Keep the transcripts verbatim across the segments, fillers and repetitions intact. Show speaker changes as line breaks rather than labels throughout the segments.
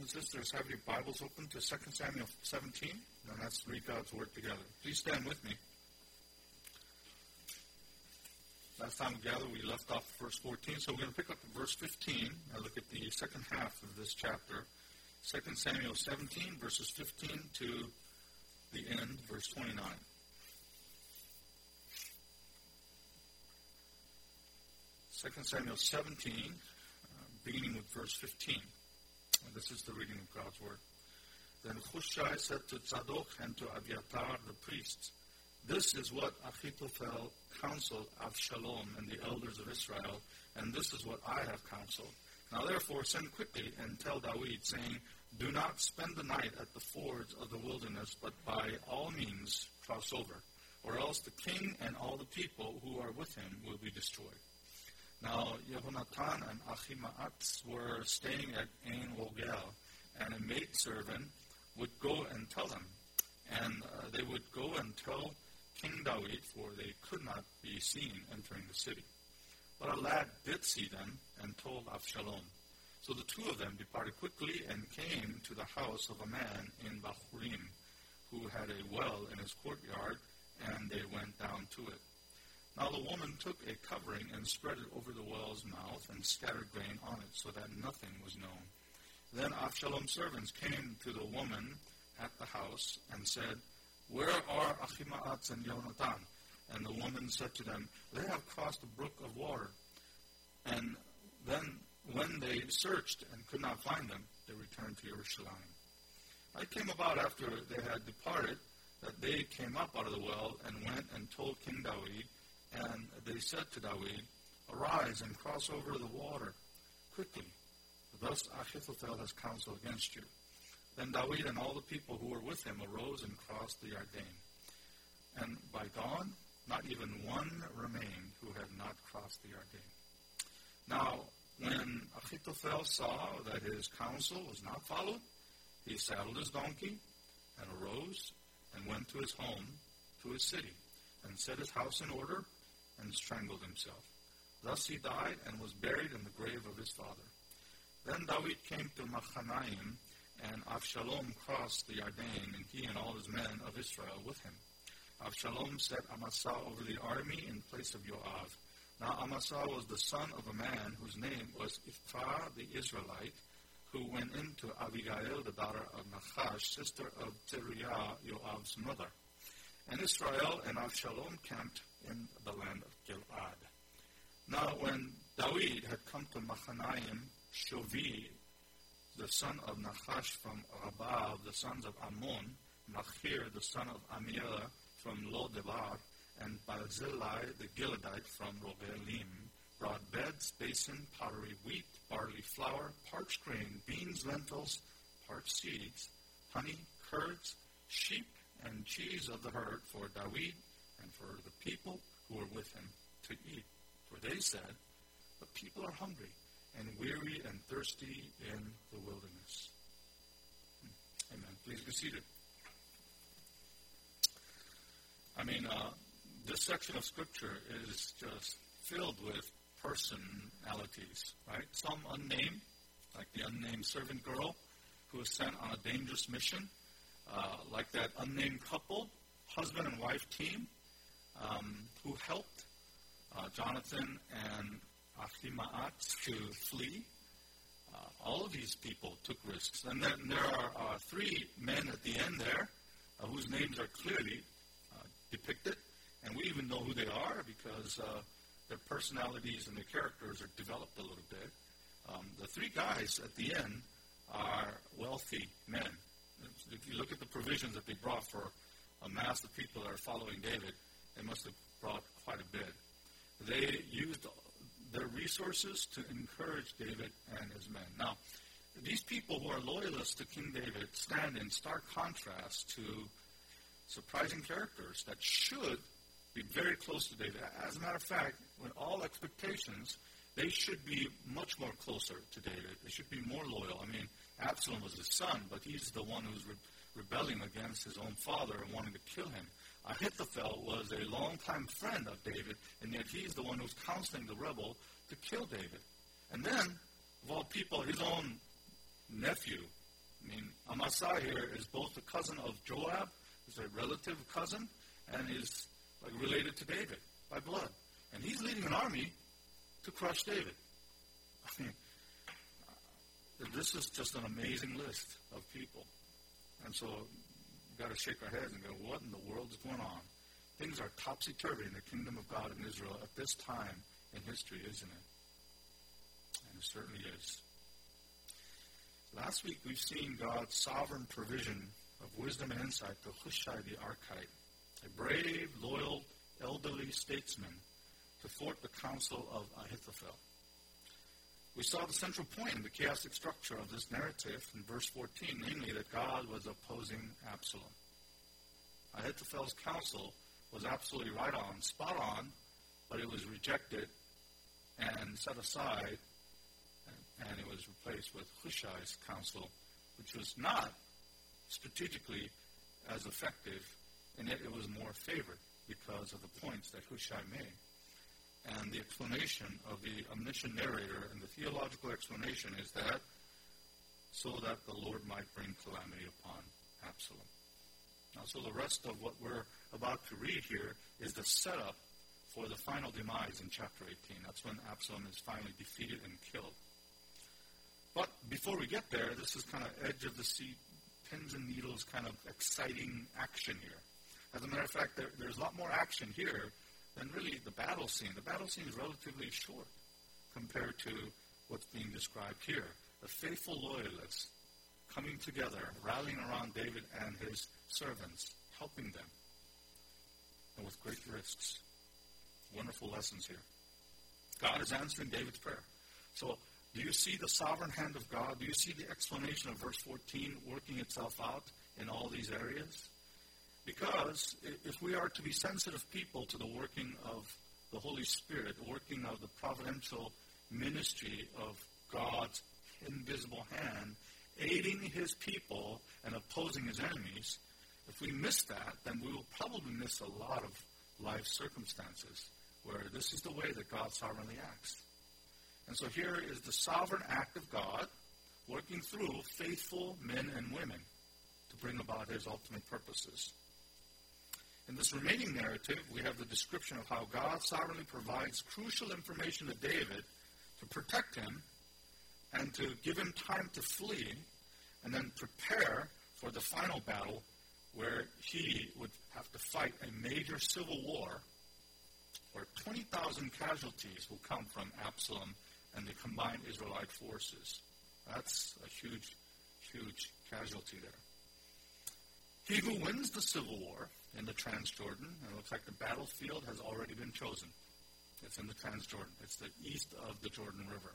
and sisters, have your Bibles open to Second Samuel seventeen, and let's read God's Word together. Please stand with me. Last time we gathered, we left off verse fourteen, so we're going to pick up at verse fifteen and look at the second half of this chapter. Second Samuel seventeen, verses fifteen to the end, verse twenty-nine. Second Samuel seventeen, uh, beginning with verse fifteen. And this is the reading of God's Word. Then Hushai said to Tzadok and to Abiathar the priests, "This is what Ahithophel counseled Avshalom and the elders of Israel, and this is what I have counseled. Now therefore send quickly and tell David, saying, do not spend the night at the fords of the wilderness, but by all means cross over, or else the king and all the people who are with him will be destroyed." Now Yehonatan and Ahimaaz were staying at Ein Rogel, and a maidservant would go and tell them. And uh, they would go and tell King David, for they could not be seen entering the city. But a lad did see them and told Avshalom. So the two of them departed quickly and came to the house of a man in Bahurim, who had a well in his courtyard, and they went down to it. Now the woman took a covering and spread it over the well's mouth and scattered grain on it, so that nothing was known. Then Avshalom's servants came to the woman at the house and said, "Where are Ahimaaz and Yonatan?" And the woman said to them, "They have crossed the brook of water." And then when they searched and could not find them, they returned to Jerusalem. It came about after they had departed that they came up out of the well and went and told King David, and they said to David, "Arise and cross over the water quickly. Thus Ahithophel has counseled against you." Then David and all the people who were with him arose and crossed the Jordan. And by dawn, not even one remained who had not crossed the Jordan. Now, when Ahithophel saw that his counsel was not followed, he saddled his donkey and arose and went to his home, to his city, and set his house in order and strangled himself. Thus he died and was buried in the grave of his father. Then David came to Machanaim, and Avshalom crossed the Jordan, and he and all his men of Israel with him. Avshalom set Amasa over the army in place of Joab. Now Amasa was the son of a man whose name was Ithra the Israelite, who went into Abigail, the daughter of Nachash, sister of Zeruiah, Joab's mother. And Israel and Avshalom camped in the land of Gilad. Now when David had come to Machanaim, Shovi, the son of Nachash from Rabbah, the sons of Ammon, Machir, the son of Amiel from Lo-debar, and Barzillai, the Gileadite from Rogelim, brought beds, basin, pottery, wheat, barley, flour, parched grain, beans, lentils, parched seeds, honey, curds, sheep, and cheese of the herd for David and for the people who were with him to eat. For they said, "The people are hungry and weary and thirsty in the wilderness." Amen. Please be seated. I mean, uh, this section of Scripture is just filled with personalities, right? Some unnamed, like the unnamed servant girl who was sent on a dangerous mission, uh, like that unnamed couple, husband and wife team, um, who helped uh, Jonathan and Ahimaaz to flee. Uh, all of these people took risks. And then there are uh, three men at the end there uh, whose names are clearly uh, depicted. And we even know who they are because uh, their personalities and their characters are developed a little bit. Um, the three guys at the end are wealthy men. If you look at the provisions that they brought for a mass of people that are following David, they must have brought quite a bit. They used their resources to encourage David and his men. Now, these people who are loyalists to King David stand in stark contrast to surprising characters that should be very close to David. As a matter of fact, with all expectations, they should be much more closer to David. They should be more loyal. I mean, Absalom was his son, but he's the one who's re- rebelling against his own father and wanting to kill him. Ahithophel was a longtime friend of David, and yet he's the one who's counseling the rebel to kill David. And then, of all people, his own nephew, I mean, Amasa here is both the cousin of Joab, who's a relative cousin, and is like related to David by blood. And he's leading an army to crush David. I mean, this is just an amazing list of people. And so we've got to shake our heads and go, what in the world is going on? Things are topsy-turvy in the kingdom of God in Israel at this time in history, isn't it? And it certainly is. Last week we've seen God's sovereign provision of wisdom and insight to Hushai the Archite, a brave, loyal, elderly statesman to thwart the counsel of Ahithophel. We saw the central point in the chaotic structure of this narrative in verse fourteen, namely that God was opposing Absalom. Ahithophel's counsel was absolutely right on, spot on, but it was rejected and set aside, and, and it was replaced with Hushai's counsel, which was not strategically as effective, and yet it was more favored because of the points that Hushai made. And the explanation of the omniscient narrator and the theological explanation is that so that the Lord might bring calamity upon Absalom. Now, so the rest of what we're about to read here is the setup for the final demise in chapter eighteen. That's when Absalom is finally defeated and killed. But before we get there, this is kind of edge of the seat, pins and needles kind of exciting action here. As a matter of fact, there, there's a lot more action here than really the battle scene. The battle scene is relatively short compared to what's being described here. The faithful loyalists coming together, rallying around David and his servants, helping them, and with great risks. Wonderful lessons here. God is answering David's prayer. So, do you see the sovereign hand of God? Do you see the explanation of verse fourteen working itself out in all these areas? Because if we are to be sensitive people to the working of the Holy Spirit, the working of the providential ministry of God's invisible hand, aiding his people and opposing his enemies, if we miss that, then we will probably miss a lot of life circumstances where this is the way that God sovereignly acts. And so here is the sovereign act of God working through faithful men and women to bring about his ultimate purposes. In this remaining narrative, we have the description of how God sovereignly provides crucial information to David to protect him and to give him time to flee and then prepare for the final battle where he would have to fight a major civil war where twenty thousand casualties will come from Absalom and the combined Israelite forces. That's a huge, huge casualty there. He who wins the civil war in the Transjordan, and it looks like the battlefield has already been chosen. It's in the Transjordan. It's the east of the Jordan River.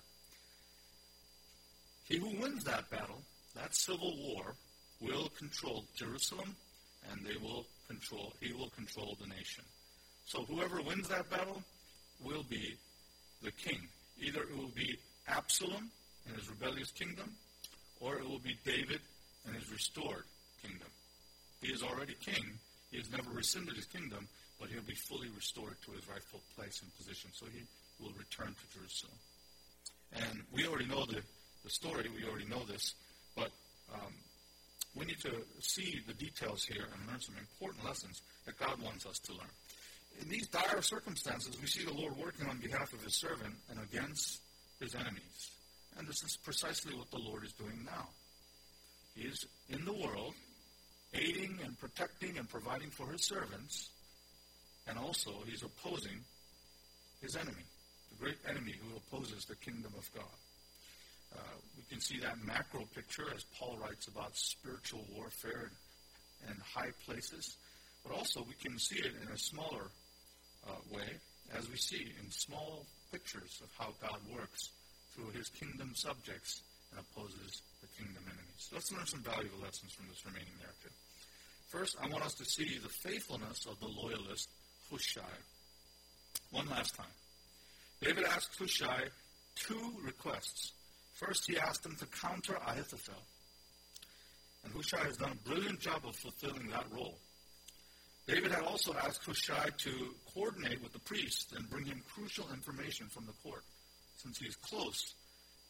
He who wins that battle, that civil war, will control Jerusalem, and they will control, he will control the nation. So whoever wins that battle will be the king. Either it will be Absalom and his rebellious kingdom, or it will be David and his restored kingdom. He is already king. He has never rescinded his kingdom, but he'll be fully restored to his rightful place and position. So he will return to Jerusalem. And we already know the, the story. We already know this. But um, we need to see the details here and learn some important lessons that God wants us to learn. In these dire circumstances, we see the Lord working on behalf of his servant and against his enemies. And this is precisely what the Lord is doing now. He is in the world, aiding and protecting and providing for his servants, and also he's opposing his enemy, the great enemy who opposes the kingdom of God. Uh, we can see that macro picture as Paul writes about spiritual warfare in high places, but also we can see it in a smaller uh, way as we see in small pictures of how God works through his kingdom subjects and opposes the kingdom enemies. Let's learn some valuable lessons from this remaining narrative. First, I want us to see the faithfulness of the loyalist Hushai. One last time. David asked Hushai two requests. First, he asked him to counter Ahithophel. And Hushai has done a brilliant job of fulfilling that role. David had also asked Hushai to coordinate with the priest and bring him crucial information from the court, since he is close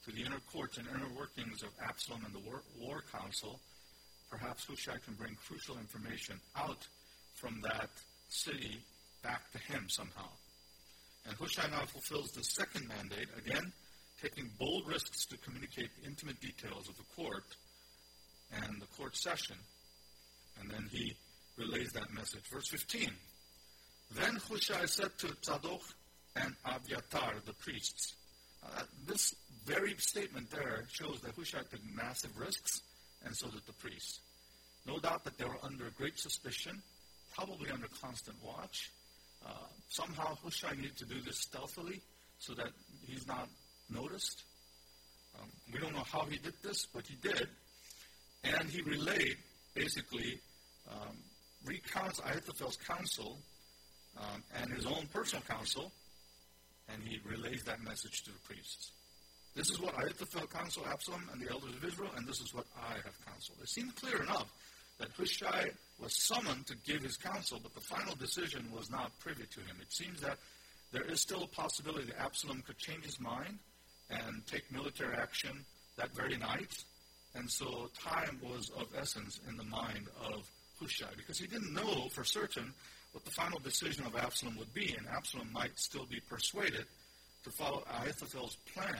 to the inner courts and inner workings of Absalom and the war, war council, perhaps Hushai can bring crucial information out from that city back to him somehow. And Hushai now fulfills the second mandate, again, taking bold risks to communicate the intimate details of the court and the court session. And then he relays that message. Verse fifteen. Then Hushai said to Tzadok and Abiathar, the priests. Uh, this very statement there shows that Hushai took massive risks, and so did the priests. No doubt that they were under great suspicion, probably under constant watch. Uh, somehow Hushai needed to do this stealthily so that he's not noticed. Um, we don't know how he did this, but he did. And he relayed, basically, um, recounts Ahithophel's counsel um, and his own personal counsel, and he relays that message to the priests. This is what Ahithophel counseled Absalom and the elders of Israel, and this is what I have counseled. It seemed clear enough that Hushai was summoned to give his counsel, but the final decision was not privy to him. It seems that there is still a possibility that Absalom could change his mind and take military action that very night, and so time was of essence in the mind of Hushai, because he didn't know for certain what the final decision of Absalom would be, and Absalom might still be persuaded to follow Ahithophel's plan.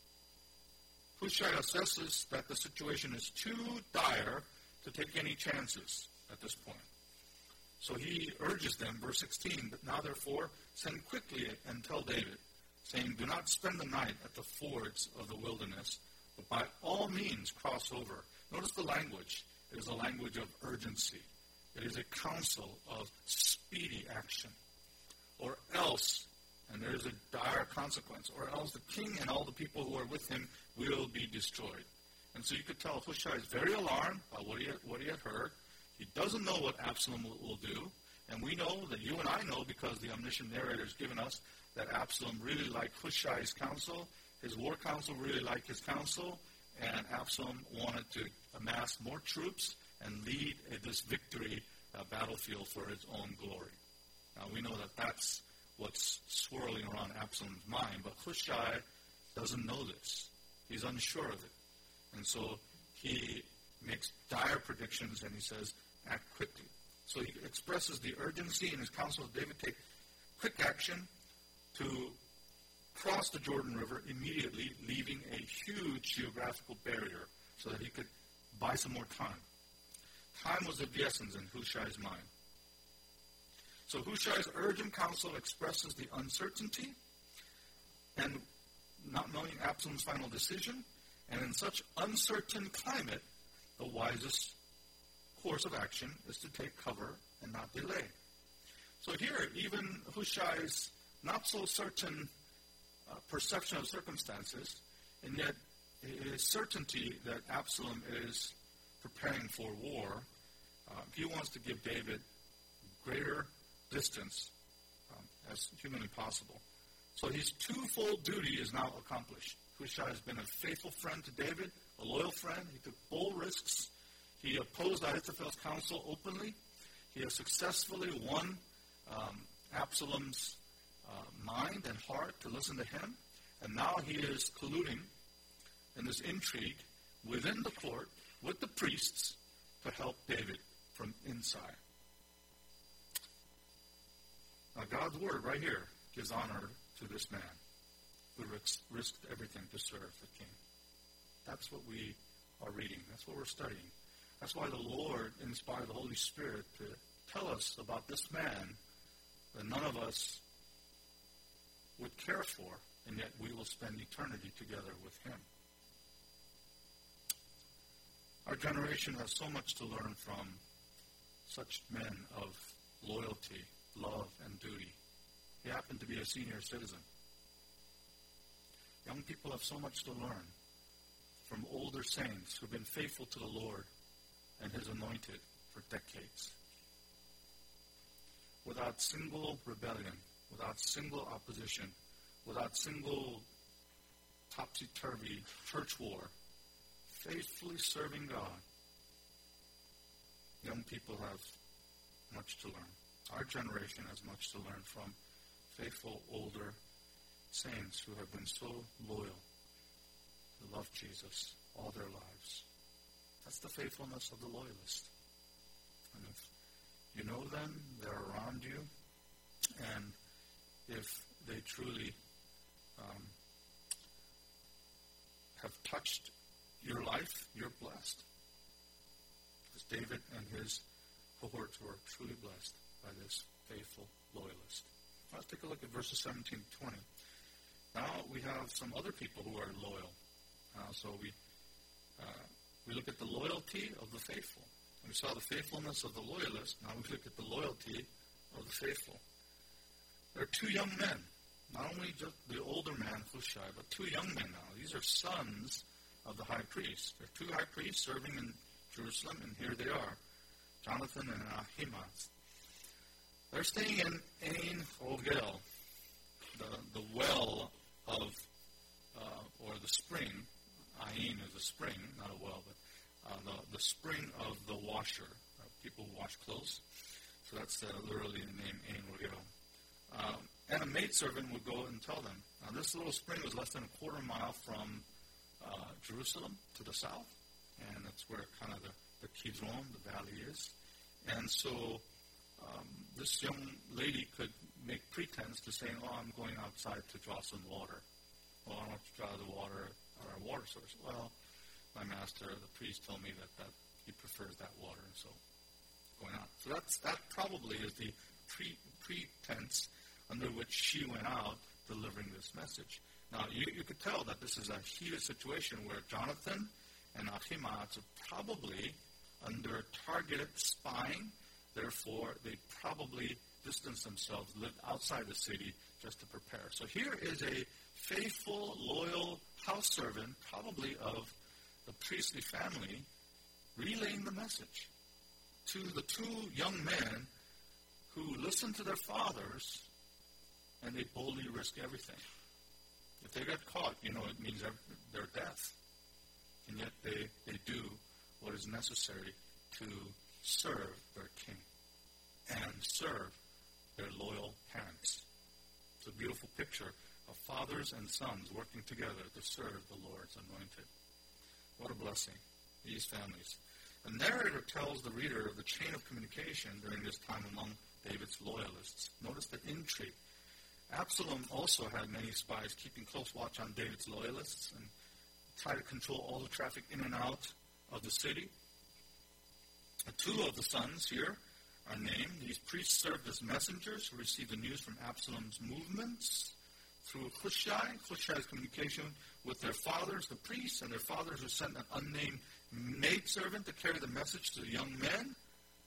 Hushai assesses that the situation is too dire to take any chances at this point. So he urges them, verse sixteen, that now therefore send quickly and tell David, saying, do not spend the night at the fords of the wilderness, but by all means cross over. Notice the language. It is a language of urgency. It is a counsel of speedy action. Or else, and there is a dire consequence, or else the king and all the people who are with him will be destroyed. And so you could tell Hushai is very alarmed by what he had, what he had heard. He doesn't know what Absalom will, will do. And we know that you and I know, because the omniscient narrator has given us, that Absalom really liked Hushai's counsel. His war council really liked his counsel. And Absalom wanted to amass more troops and lead uh, this victory uh, battlefield for his own glory. Now, we know that that's what's swirling around Absalom's mind. But Hushai doesn't know this. He's unsure of it. And so he makes dire predictions, and he says, act quickly. So he expresses the urgency in his counsel of David, take quick action to cross the Jordan River immediately, leaving a huge geographical barrier so that he could buy some more time. Time was of the essence in Hushai's mind. So Hushai's urgent counsel expresses the uncertainty and not knowing Absalom's final decision, and in such uncertain climate, the wisest course of action is to take cover and not delay. So here, even Hushai's not so certain uh, perception of circumstances, and yet his certainty that Absalom is preparing for war, uh, he wants to give David greater distance um, as humanly possible. So his twofold duty is now accomplished. Hushai has been a faithful friend to David, a loyal friend. He took bold risks. He opposed Ahithophel's counsel openly. He has successfully won um, Absalom's uh, mind and heart to listen to him. And now he is colluding in this intrigue within the court with the priests to help David from inside. Now, God's word right here gives honor to this man who risked everything to serve the king. That's what we are reading. That's what we're studying. That's why the Lord inspired the Holy Spirit to tell us about this man that none of us would care for, and yet we will spend eternity together with him. Our generation has so much to learn from such men of loyalty, love, and duty. He happened to be a senior citizen. Young people have so much to learn from older saints who've been faithful to the Lord and his anointed for decades. Without single rebellion, without single opposition, without single topsy-turvy church war, faithfully serving God, young people have much to learn. Our generation has much to learn from faithful older saints who have been so loyal They love Jesus all their lives. That's the faithfulness of the loyalist. And if you know them, they're around you, and if they truly um, have touched your life, you're blessed. Because David and his cohorts were truly blessed by this faithful loyalist. Let's take a look at verses seventeen to twenty. Now we have some other people who are loyal. Uh, so we uh, we look at the loyalty of the faithful. We saw the faithfulness of the loyalist. Now we look at the loyalty of the faithful. There are two young men. Not only just the older man, Hushai, but two young men now. These are sons of the high priest. There are two high priests serving in Jerusalem, and here they are, Jonathan and Ahimaaz. They're staying in Ein Rogel, the, the well of, uh, or the spring. Ain is a spring, not a well, but uh, the, the spring of the washer. Uh, people wash clothes. So that's uh, literally the name Ein Rogel. Um, and a maidservant would go and tell them. Now, this little spring was less than a quarter mile from uh, Jerusalem to the south, and that's where kind of the, the Kidron, the valley, is. And so um, this young lady could make pretense to saying, oh, I'm going outside to draw some water. Well, I want to draw the water at our water source. Well, my master, the priest, told me that, that he prefers that water, and so going out. So that's that probably is the pre, pretense under which she went out delivering this message. Now, you, you could tell that this is a heated situation where Jonathan and Ahimaaz are probably under targeted spying. Therefore, they probably distanced themselves, lived outside the city just to prepare. So here is a faithful, loyal house servant, probably of the priestly family, relaying the message to the two young men who listened to their fathers, and they boldly risk everything. If they get caught, you know, it means their death. And yet they, they do what is necessary to serve their king and serve their loyal parents. It's a beautiful picture of fathers and sons working together to serve the Lord's anointed. What a blessing, these families. The narrator tells the reader of the chain of communication during this time among David's loyalists. Notice the intrigue. Absalom also had many spies keeping close watch on David's loyalists and try to control all the traffic in and out of the city. The two of the sons here are named. These priests served as messengers who received the news from Absalom's movements through Hushai. Hushai's communication with their fathers, the priests, and their fathers who sent an unnamed maidservant to carry the message to the young men,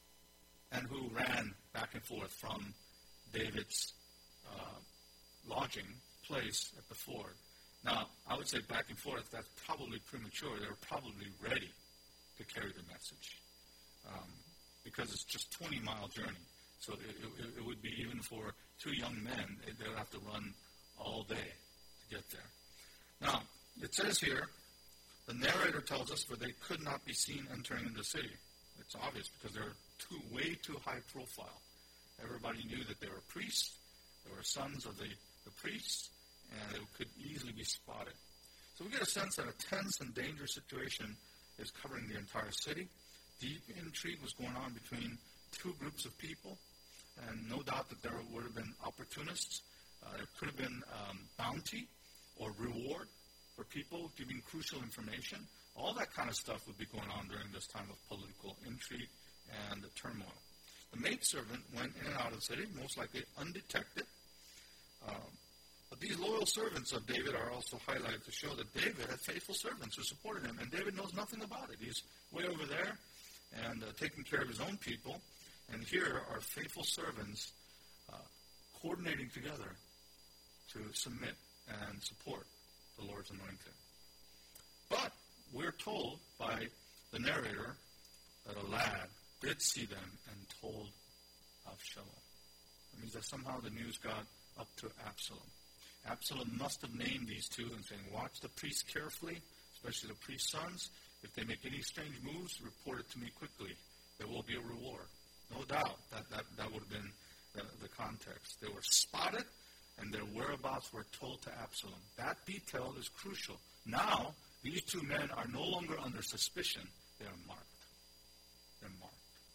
and who ran back and forth from David's uh, lodging place at the ford. Now, I would say back and forth, that's probably premature. They were probably ready to carry the message um, because it's just a twenty-mile journey. So it, it, it would be, even for two young men, they would have to run all day to get there. Now, it says here, the narrator tells us, for they could not be seen entering the city. It's obvious because they're too, way too high profile. Everybody knew that they were priests. They were sons of the, the priests, and it could easily be spotted. So we get a sense that a tense and dangerous situation is covering the entire city. Deep intrigue was going on between two groups of people, and no doubt that there would have been opportunists. Uh, there could have been um, bounty or reward for people giving crucial information. All that kind of stuff would be going on during this time of political intrigue and turmoil. The maidservant went in and out of the city, most likely undetected. Um, but these loyal servants of David are also highlighted to show that David had faithful servants who supported him, and David knows nothing about it. He's way over there and uh, taking care of his own people. And here are faithful servants uh, coordinating together to submit and support the Lord's anointed. But we're told by the narrator that a lad did see them and told Absalom. That means that somehow the news got up to Absalom. Absalom must have named these two and saying, watch the priests carefully, especially the priest's sons. If they make any strange moves, report it to me quickly. There will be a reward. No doubt that that, that would have been the, the context. They were spotted, and their whereabouts were told to Absalom. That detail is crucial. Now, These two men are no longer under suspicion. They are marked. They're marked.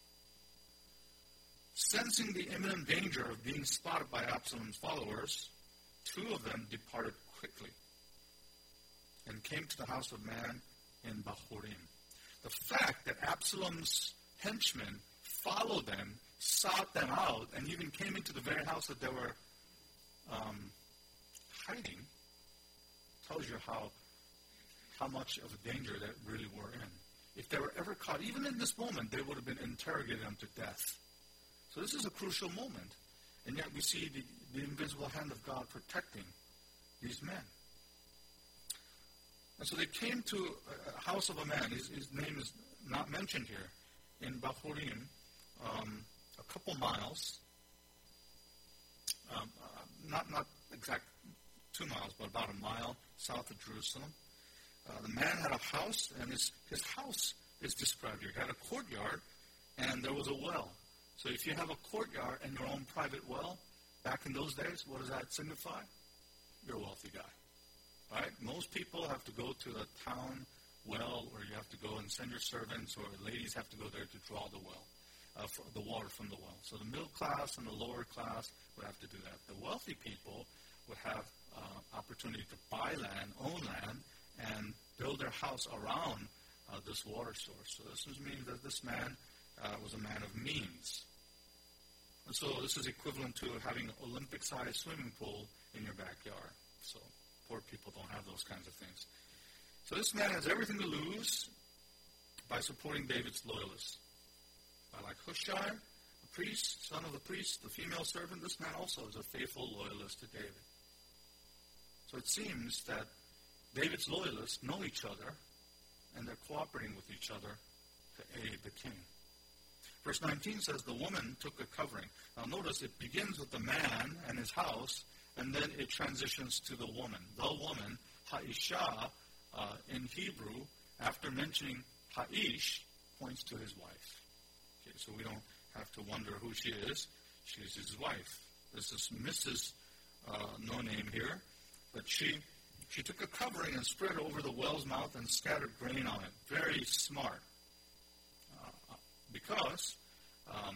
Sensing the imminent danger of being spotted by Absalom's followers, two of them departed quickly and came to the house of man in Bahurim. The fact that Absalom's henchmen followed them, sought them out, and even came into the very house that they were um, hiding tells you how, how much of a danger they really were in. If they were ever caught, even in this moment, they would have been interrogated unto death. So this is a crucial moment. And yet we see the, the invisible hand of God protecting these men. And so they came to a house of a man. His, his name is not mentioned here. In Bahurim, um, a couple miles, um, uh, not, not exact two miles, but about a mile south of Jerusalem. Uh, the man had a house, and his, his house is described here. He had a courtyard, and there was a well. So if you have a courtyard and your own private well, back in those days, what does that signify? You're a wealthy guy. Right? Most people have to go to the town well, or you have to go and send your servants, or ladies have to go there to draw the well, uh, for the water from the well. So the middle class and the lower class would have to do that. The wealthy people would have uh, opportunity to buy land, own land, and build their house around uh, this water source. So this means that this man uh, was a man of means. And so this is equivalent to having an Olympic-sized swimming pool in your backyard. So poor people don't have those kinds of things. So this man has everything to lose by supporting David's loyalists. By like Hushai, the priest, son of the priest, the female servant, this man also is a faithful loyalist to David. So it seems that David's loyalists know each other, and they're cooperating with each other to aid the king. Verse nineteen says, the woman took a covering. Now notice it begins with the man and his house, and then it transitions to the woman. The woman, Ha'isha, uh, in Hebrew, after mentioning Ha'ish, points to his wife. Okay, so we don't have to wonder who she is. She's his wife. This is Missus Uh, no name here, but she she took a covering and spread over the well's mouth and scattered grain on it. Very smart. Uh, because um,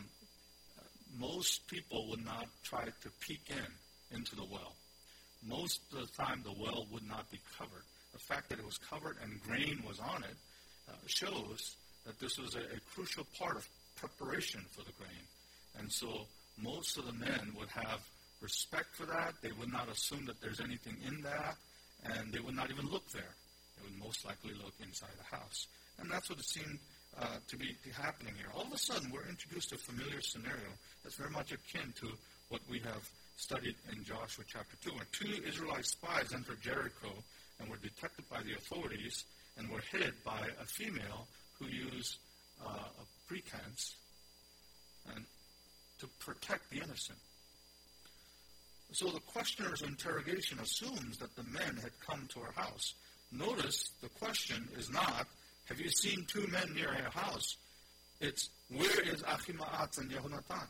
most people would not try to peek in into the well. Most of the time, the well would not be covered. The fact that it was covered and grain was on it uh, shows that this was a, a crucial part of preparation for the grain. And so most of the men would have respect for that. They would not assume that there's anything in that, and they would not even look there. They would most likely look inside the house. And that's what it seemed uh, to be happening here. All of a sudden, we're introduced to a familiar scenario that's very much akin to what we have studied in Joshua chapter two, where two Israelite spies entered Jericho and were detected by the authorities and were hid by a female who used uh, a pretense and to protect the innocent. So the questioner's interrogation assumes that the men had come to her house. Notice the question is not, have you seen two men near your house? It's, where is Ahimaaz and Yehonatan?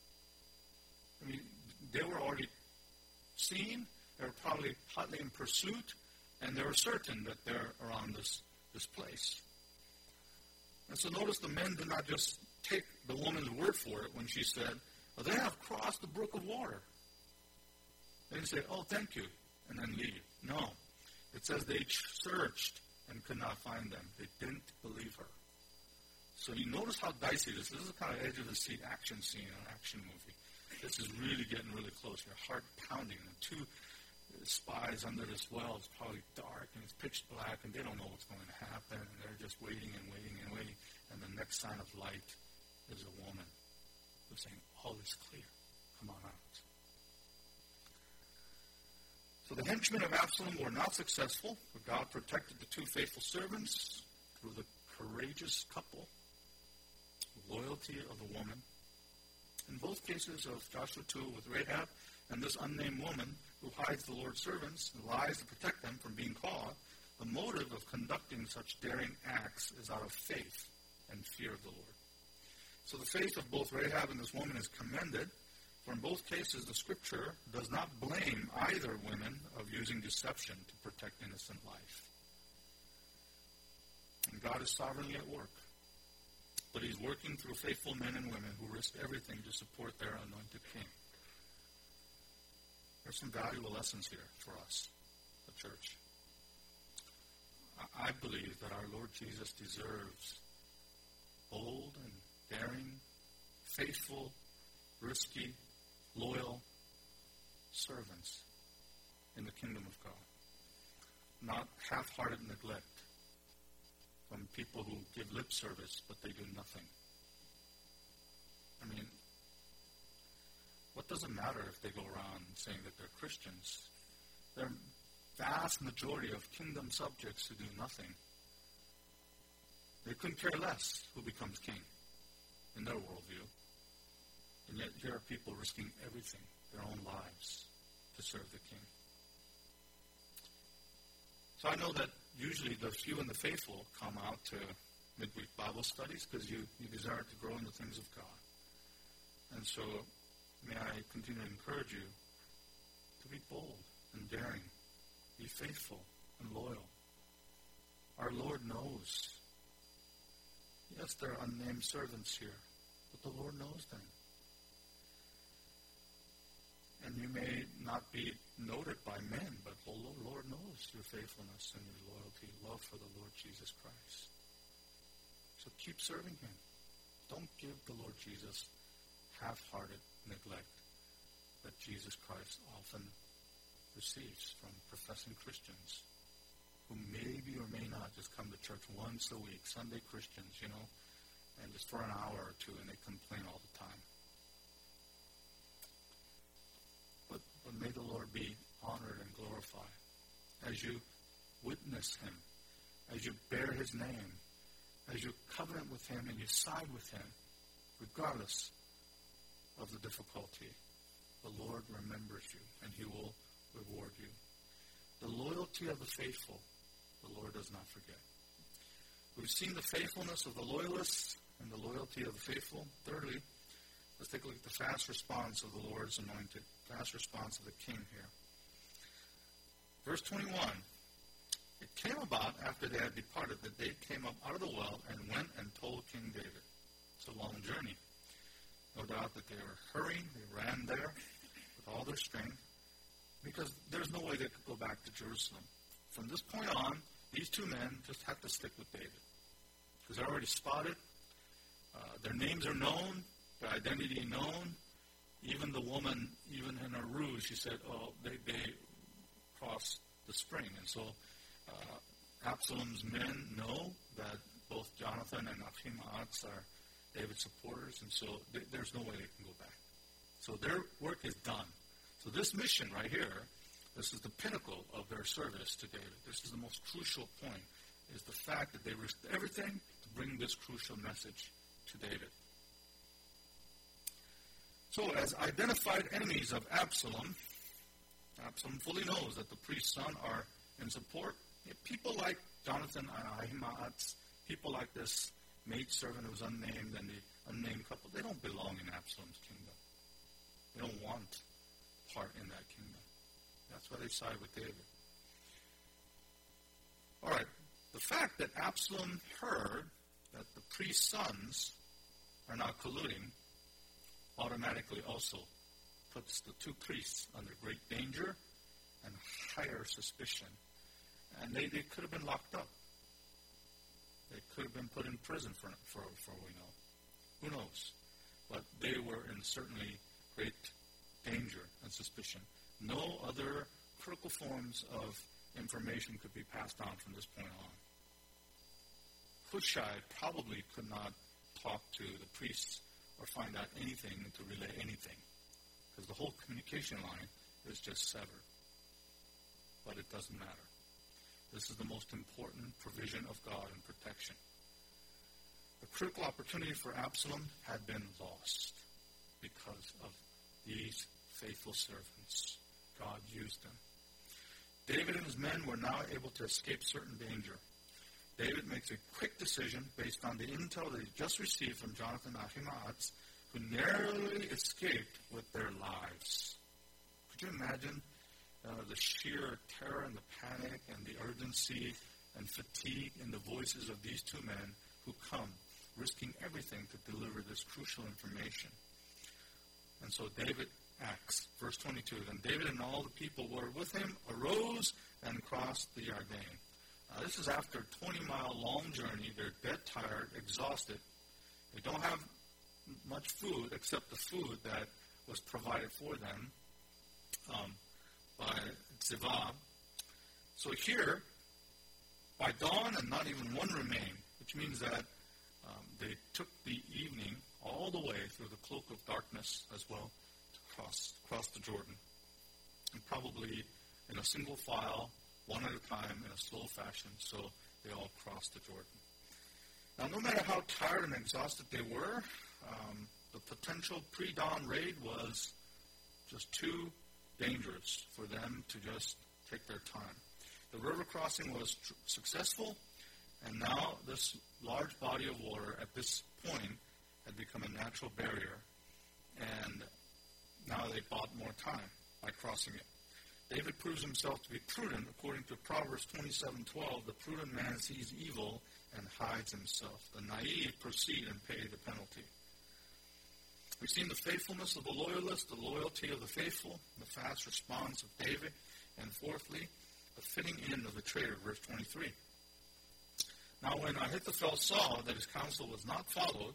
I mean, they were already seen. They were probably hotly in pursuit, and they were certain that they're around this, this place. And so notice the men did not just take the woman's word for it when she said, well, they have crossed the brook of water. They didn't say, oh, thank you, and then leave. No. It says they searched and could not find them. They didn't believe her. So you notice how dicey this is. This is a kind of edge-of-the-seat action scene in an action movie. This is really getting really close. Your heart pounding. The two spies under this well. It's probably dark, and it's pitch black, and they don't know what's going to happen, and they're just waiting and waiting and waiting. And the next sign of light is a woman who's saying, all is clear. Come on out. So the henchmen of Absalom were not successful, but God protected the two faithful servants through the courageous couple, the loyalty of the woman. In both cases of Joshua two with Rahab and this unnamed woman who hides the Lord's servants and lies to protect them from being caught, the motive of conducting such daring acts is out of faith and fear of the Lord. So the faith of both Rahab and this woman is commended. For in both cases, the Scripture does not blame either women of using deception to protect innocent life. And God is sovereignly at work. But he's working through faithful men and women who risk everything to support their anointed king. There's some valuable lessons here for us, the church. I believe that our Lord Jesus deserves bold and daring, faithful, risky, loyal servants in the kingdom of God. Not half-hearted neglect from people who give lip service, but they do nothing. I mean, what does it matter if they go around saying that they're Christians? There are vast majority of kingdom subjects who do nothing. They couldn't care less who becomes king in their worldview. And yet here are people risking everything, their own lives, to serve the king. So I know that usually the few and the faithful come out to midweek Bible studies because you, you desire to grow in the things of God. And so may I continue to encourage you to be bold and daring, be faithful and loyal. Our Lord knows. Yes, there are unnamed servants here, but the Lord knows them. And you may not be noted by men, but the Lord knows your faithfulness and your loyalty, love for the Lord Jesus Christ. So keep serving him. Don't give the Lord Jesus half-hearted neglect that Jesus Christ often receives from professing Christians who maybe or may not just come to church once a week, Sunday Christians, you know, and just for an hour or two, and they complain all the time. But, but may the Lord be honored and glorified as you witness him, as you bear his name, as you covenant with him and you side with him, regardless of the difficulty. The Lord remembers you, and he will reward you. The loyalty of the faithful, the Lord does not forget. We've seen the faithfulness of the loyalists and the loyalty of the faithful. Thirdly, let's take a look at the fast response of the Lord's anointed. Fast response of the king here. Verse twenty-one. It came about after they had departed that they came up out of the well and went and told King David. It's a long journey. No doubt that they were hurrying. They ran there with all their strength because there's no way they could go back to Jerusalem. From this point on, these two men just had to stick with David because they're already spotted. Uh, their names are known, their identity known. Even the woman, even in her ruse, she said, oh, they, they crossed the spring. And so uh, Absalom's men know that both Jonathan and Ahimaaz are David's supporters, and so th- there's no way they can go back. So their work is done. So this mission right here, this is the pinnacle of their service to David. This is the most crucial point, is the fact that they risked everything to bring this crucial message to David. So as identified enemies of Absalom, Absalom fully knows that the priest's son are in support. People like Jonathan and Ahimaaz, people like this maidservant who was unnamed and the unnamed couple, they don't belong in Absalom's kingdom. They don't want part in that kingdom. That's why they side with David. All right. The fact that Absalom heard that the priest's sons are now colluding automatically also puts the two priests under great danger and higher suspicion. And they, they could have been locked up. They could have been put in prison for, for, for all we know. Who knows? But they were in certainly great danger and suspicion. No other critical forms of information could be passed on from this point on. Hushai probably could not talk to the priests or find out anything to relay anything, because the whole communication line is just severed. But it doesn't matter. This is the most important provision of God and protection. The critical opportunity for Absalom had been lost because of these faithful servants. God used them. David and his men were now able to escape certain danger. David makes a quick decision based on the intel that he just received from Jonathan and Ahimaaz, who narrowly escaped with their lives. Could you imagine uh, the sheer terror and the panic and the urgency and fatigue in the voices of these two men who come, risking everything to deliver this crucial information. And so David acts. Verse twenty-two, then David and all the people who were with him arose and crossed the Jordan. Uh, this is after a twenty-mile long journey. They're dead tired, exhausted. They don't have much food except the food that was provided for them um, by Ziva. So here, by dawn and not even one remained, which means that um, they took the evening all the way through the cloak of darkness as well to cross, cross the Jordan. And probably in a single file, one at a time, in a slow fashion, so they all crossed the Jordan. Now, no matter how tired and exhausted they were, um, the potential pre-dawn raid was just too dangerous for them to just take their time. The river crossing was tr- successful, and now this large body of water at this point had become a natural barrier, and now they bought more time by crossing it. David proves himself to be prudent. According to Proverbs twenty-seven twelve, the prudent man sees evil and hides himself. The naive proceed and pay the penalty. We've seen the faithfulness of the loyalist, the loyalty of the faithful, the fast response of David, and fourthly, the fitting in of the traitor, verse twenty-three. Now when Ahithophel saw that his counsel was not followed,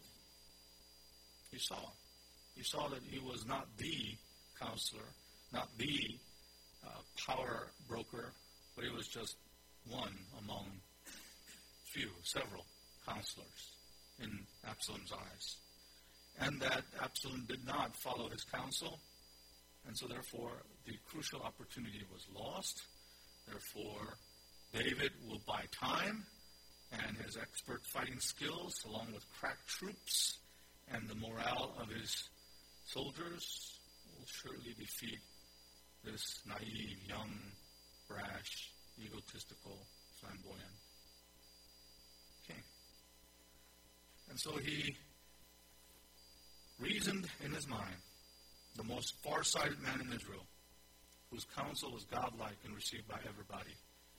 he saw. He saw that he was not the counselor, not the uh, power broker, but he was just one among few, several counselors in Absalom's eyes. And that Absalom did not follow his counsel, and so therefore the crucial opportunity was lost. Therefore, David will buy time, and his expert fighting skills, along with crack troops and the morale of his soldiers, will surely defeat this naive, young, brash, egotistical, flamboyant king. And so he reasoned in his mind, the most far-sighted man in Israel, whose counsel was godlike and received by everybody.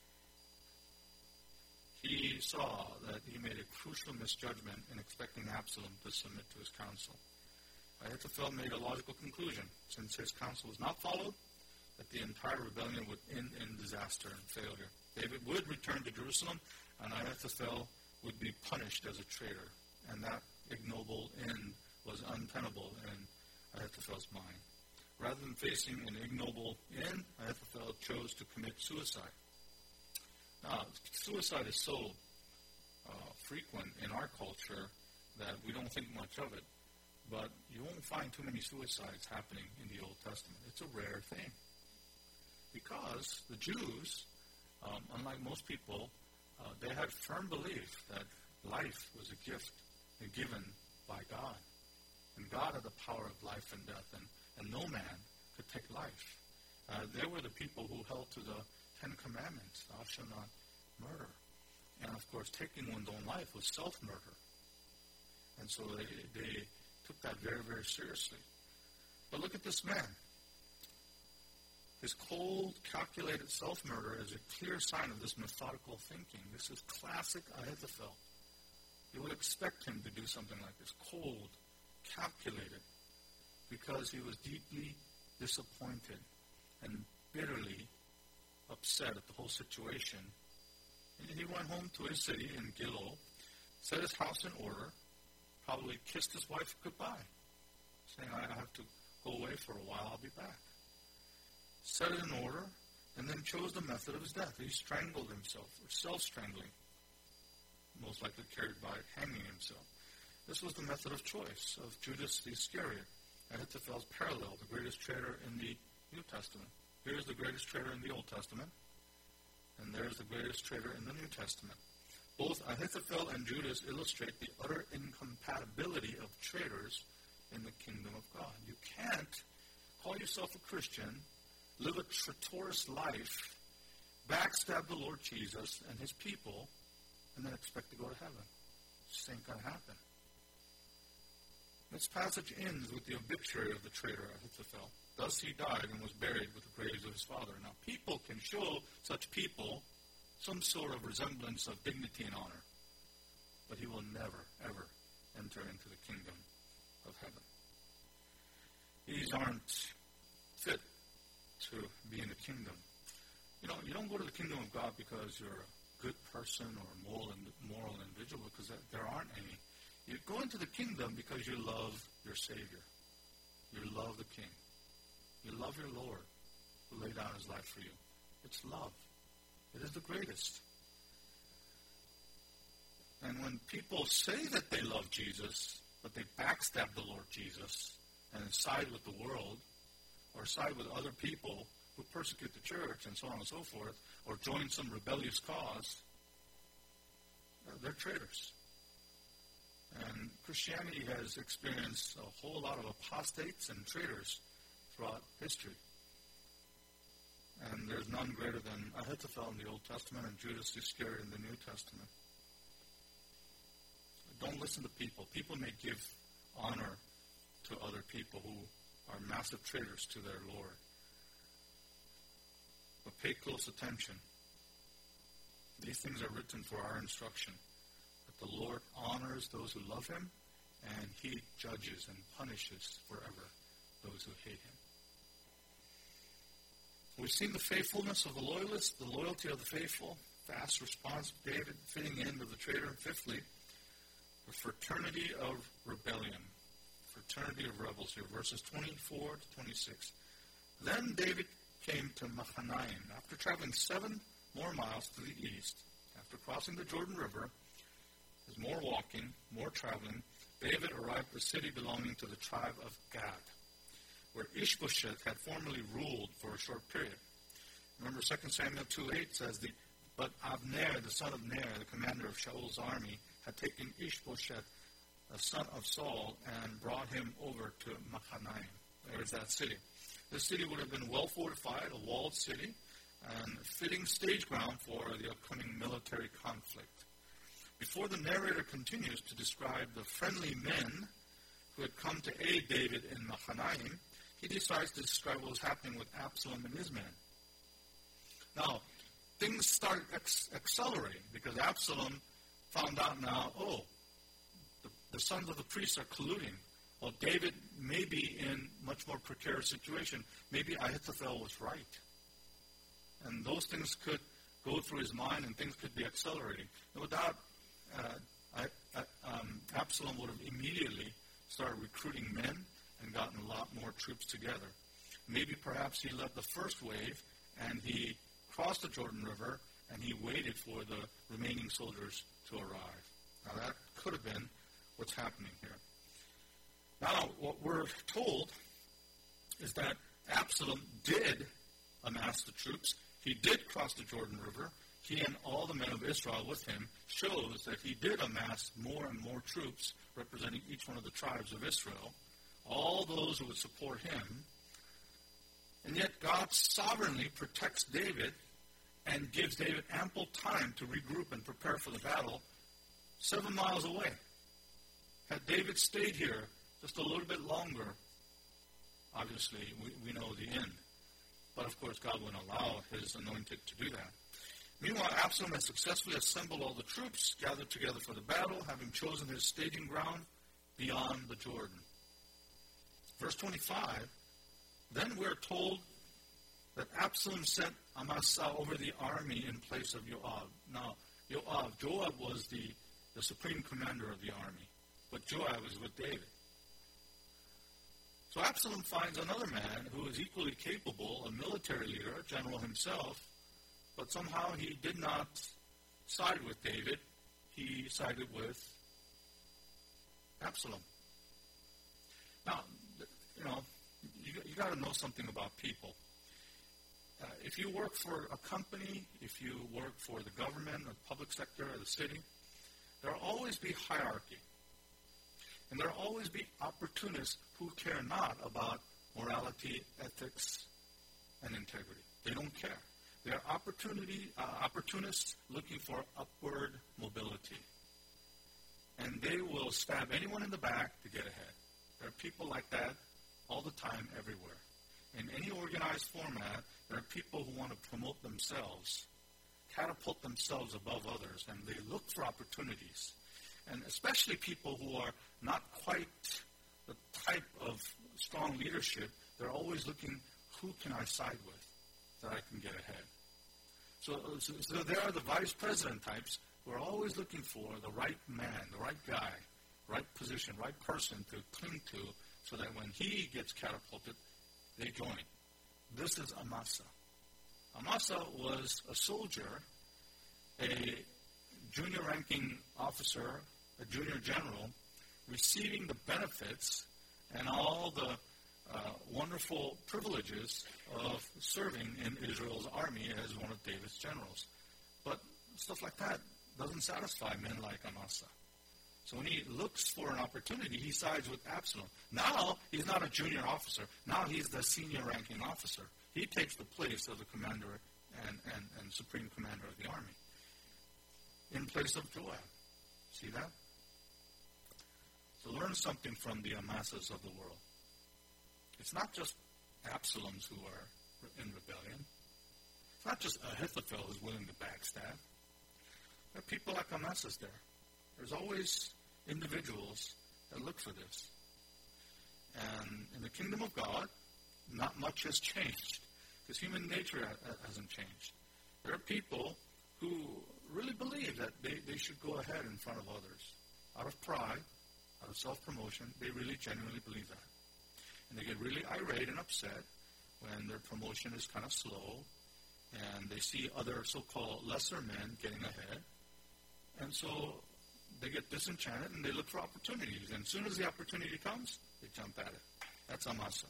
He saw that he made a crucial misjudgment in expecting Absalom to submit to his counsel. Ahithophel made a logical conclusion. Since his counsel was not followed, that the entire rebellion would end in disaster and failure. David would return to Jerusalem, and Ahithophel would be punished as a traitor. And that ignoble end was untenable in Ahithophel's mind. Rather than facing an ignoble end, Ahithophel chose to commit suicide. Now, suicide is so uh, frequent in our culture that we don't think much of it. But you won't find too many suicides happening in the Old Testament. It's a rare thing. Because the Jews, um, unlike most people, uh, they had firm belief that life was a gift given by God. And God had the power of life and death, and, and no man could take life. Uh, they were the people who held to the Ten Commandments, thou shalt not murder. And of course, taking one's own life was self-murder. And so they, they took that very, very seriously. But look at this man. His cold, calculated self-murder is a clear sign of this methodical thinking. This is classic Ahithophel. You would expect him to do something like this, cold, calculated, because he was deeply disappointed and bitterly upset at the whole situation. And he went home to his city in Gilo, set his house in order, probably kissed his wife goodbye, saying, I have to go away for a while, I'll be back. Set it in order, and then chose the method of his death. He strangled himself, or self-strangling, most likely carried by hanging himself. This was the method of choice of Judas the Iscariot. Ahithophel's parallel, the greatest traitor in the New Testament. Here's the greatest traitor in the Old Testament, and there's the greatest traitor in the New Testament. Both Ahithophel and Judas illustrate the utter incompatibility of traitors in the kingdom of God. You can't call yourself a Christian, live a traitorous life, backstab the Lord Jesus and his people, and then expect to go to heaven. It just ain't going to happen. This passage ends with the obituary of the traitor Ahithophel. Thus he died and was buried with the graves of his father. Now, people can show such people some sort of resemblance of dignity and honor. But he will never, ever enter into the kingdom of heaven. These aren't fit to be in the kingdom. You know, you don't go to the kingdom of God because you're a good person or a moral, moral individual, because there aren't any. You go into the kingdom because you love your Savior. You love the King. You love your Lord who laid down his life for you. It's love. It is the greatest. And when people say that they love Jesus, but they backstab the Lord Jesus and side with the world, or side with other people who persecute the church and so on and so forth, or join some rebellious cause, they're traitors. And Christianity has experienced a whole lot of apostates and traitors throughout history. And there's none greater than Ahithophel in the Old Testament and Judas Iscariot in the New Testament. Don't listen to people. People may give honor to other people who are massive traitors to their Lord. But pay close attention. These things are written for our instruction. That the Lord honors those who love him, and he judges and punishes forever those who hate him. We've seen the faithfulness of the loyalists, the loyalty of the faithful, fast response of David, fitting in of the traitor, and fifthly, the fraternity of rebellion, fraternity of rebels here, verses twenty-four to twenty-six. Then David came to Mahanaim. After traveling seven more miles to the east, after crossing the Jordan River, there's more walking, more traveling, David arrived at the city belonging to the tribe of Gad, where Ishbosheth had formerly ruled for a short period. Remember, Second Samuel two eight says, the, But Abner, the son of Ner, the commander of Shaul's army, had taken Ishbosheth, the son of Saul, and brought him over to Mahanaim. There's that city. This city would have been well fortified, a walled city, and a fitting stage ground for the upcoming military conflict. Before the narrator continues to describe the friendly men who had come to aid David in Mahanaim, he decides to describe what was happening with Absalom and his men. Now, things start ex- accelerating because Absalom found out now, oh, the, the sons of the priests are colluding. Well, David may be in much more precarious situation. Maybe Ahithophel was right. And those things could go through his mind and things could be accelerating. No doubt, uh, I, I, um, Absalom would have immediately started recruiting men and gotten a lot more troops together. Maybe perhaps he led the first wave and he crossed the Jordan River and he waited for the remaining soldiers to arrive. Now that could have been what's happening here. Now what we're told is that Absalom did amass the troops. He did cross the Jordan River. He and all the men of Israel with him shows that he did amass more and more troops representing each one of the tribes of Israel, all those who would support him. And yet God sovereignly protects David and gives David ample time to regroup and prepare for the battle seven miles away. Had David stayed here just a little bit longer, obviously we, we know the end. But of course God wouldn't allow his anointed to do that. Meanwhile, Absalom has successfully assembled all the troops, gathered together for the battle, having chosen his staging ground beyond the Jordan. Verse twenty-five, then we're told that Absalom sent Amasa over the army in place of Joab. Now, Joab, Joab was the, the supreme commander of the army, but Joab was with David. So Absalom finds another man who is equally capable, a military leader, a general himself, but somehow he did not side with David. He sided with Absalom. Now, you know, you, you got to know something about people. Uh, if you work for a company, if you work for the government or the public sector or the city, there will always be hierarchy. And there will always be opportunists who care not about morality, ethics, and integrity. They don't care. They are opportunity, uh, opportunists looking for upward mobility. And they will stab anyone in the back to get ahead. There are people like that all the time, everywhere. In any organized format, there are people who want to promote themselves catapult themselves above others, and they look for opportunities. And especially people who are not quite the type of strong leadership, they're always looking, who can I side with that I can get ahead? So, so, so there are the vice president types who are always looking for the right man, the right guy, right position, right person to cling to so that when he gets catapulted, they join. This is Amasa. Amasa was a soldier, a junior ranking officer, a junior general, receiving the benefits and all the uh, wonderful privileges of serving in Israel's army as one of David's generals. But stuff like that doesn't satisfy men like Amasa. So when he looks for an opportunity, he sides with Absalom. Now, he's not a junior officer. Now he's the senior ranking officer. He takes the place of the commander and, and, and supreme commander of the army in place of Joab. See that? So learn something from the Amasas of the world. It's not just Absaloms who are in rebellion. It's not just Ahithophel who's willing to backstab. There are people like Amasas there. There's always individuals that look for this. And in the kingdom of God, not much has changed, because human nature hasn't changed. There are people who really believe that they, they should go ahead in front of others. Out of pride, out of self-promotion, they really genuinely believe that. And they get really irate and upset when their promotion is kind of slow, and they see other so-called lesser men getting ahead. And so they get disenchanted and they look for opportunities. And as soon as the opportunity comes, they jump at it. That's Amasa.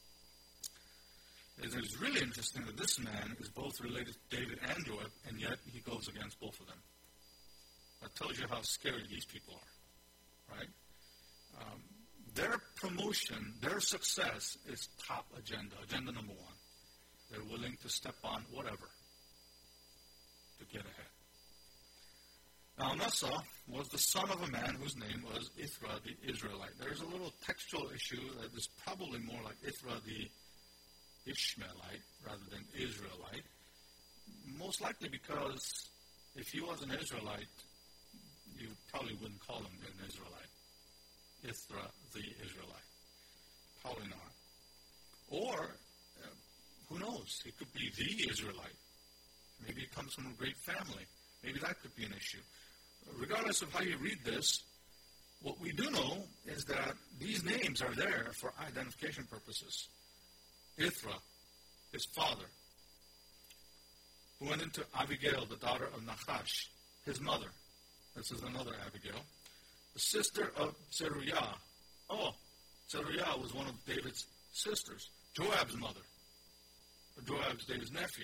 It is really interesting that this man is both related to David and Joab, and yet he goes against both of them. That tells you how scary these people are, right? Um, their promotion, their success is top agenda, agenda number one. They're willing to step on whatever to get ahead. Now, Amasa was the son of a man whose name was Ithra the Israelite. There's a little textual issue that is probably more like Ithra the Ishmaelite rather than Israelite. Most likely because if he was an Israelite, you probably wouldn't call him an Israelite. Ithra the Israelite. Probably not. Or, uh, who knows? It could be the Israelite. Maybe it comes from a great family. Maybe that could be an issue. Regardless of how you read this, what we do know is that these names are there for identification purposes. Ithra, his father, who went into Abigail, the daughter of Nachash, his mother. This is another Abigail. The sister of Zeruiah. Oh, Zeruiah was one of David's sisters. Joab's mother. Joab's David's nephew.